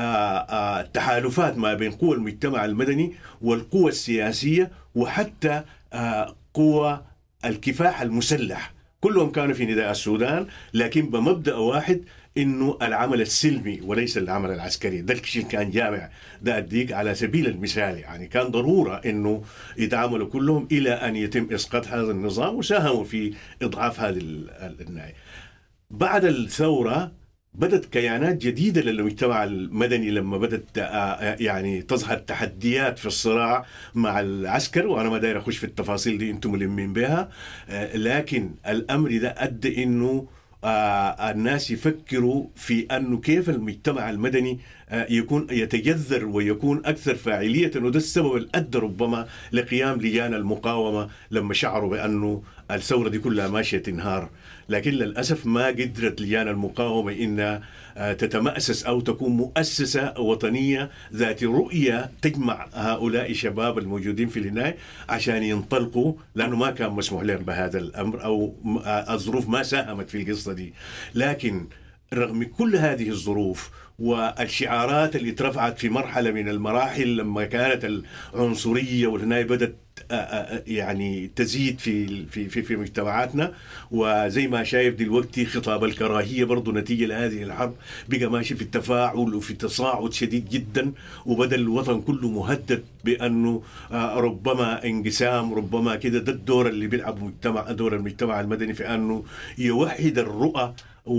تحالفات ما بين قوى المجتمع المدني والقوى السياسية وحتى قوى الكفاح المسلح، كلهم كانوا في نداء السودان لكن بمبدأ واحد، إنه العمل السلمي وليس العمل العسكري. ده الشيء كان جامع. ده أديك على سبيل المثال يعني كان ضرورة إنه يتعاملوا كلهم إلى أن يتم إسقاط هذا النظام، وساهموا في إضعاف هذه النهاية. بعد الثورة بدت كيانات جديدة للمجتمع المدني لما بدت يعني تظهر تحديات في الصراع مع العسكر، وأنا ما داير أخش في التفاصيل دي أنتم ملمين بها، لكن الأمر ده أدى إنه الناس يفكروا في أنه كيف المجتمع المدني يكون يتجذر ويكون أكثر فاعلية، وده السبب اللي أدى ربما لقيام لجان المقاومة لما شعروا بأنه الثورة دي كلها ماشية تنهار. لكن للأسف ما قدرت لجان المقاومة إنها تتمأسس أو تكون مؤسسة وطنية ذات رؤية تجمع هؤلاء الشباب الموجودين في النهاية عشان ينطلقوا، لأنه ما كان مسموح لهم بهذا الأمر أو الظروف ما ساهمت في القصة دي. لكن رغم كل هذه الظروف والشعارات اللي اترفعت في مرحلة من المراحل لما كانت العنصرية والهناية بدت يعني تزيد في مجتمعاتنا، وزي ما شايف دلوقتي خطاب الكراهية برضو نتيجة لهذه الحرب بقى ماشي في التفاعل وفي تصاعد شديد جدا، وبدل الوطن كله مهدد بأنه ربما انقسام، ربما كده. ده الدور اللي بيلعب دور المجتمع المدني في أنه يوحد الرؤى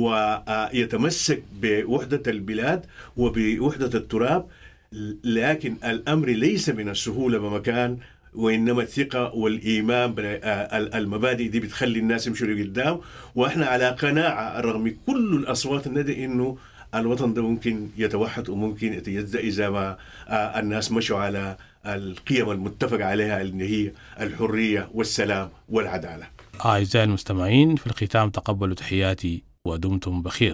ويتمسك بوحدة البلاد وبوحدة التراب. لكن الأمر ليس من السهولة بمكان، وإنما الثقة والإيمان بالمبادئ دي بتخلي الناس يمشوا لقدام. وإحنا على قناعة رغم كل الأصوات الندى إنه الوطن ده ممكن يتوحد وممكن يتجزأ إذا ما الناس مشوا على القيم المتفق عليها اللي هي الحرية والسلام والعدالة. أعزائي المستمعين، في الختام تقبلوا تحياتي ودمتم بخير.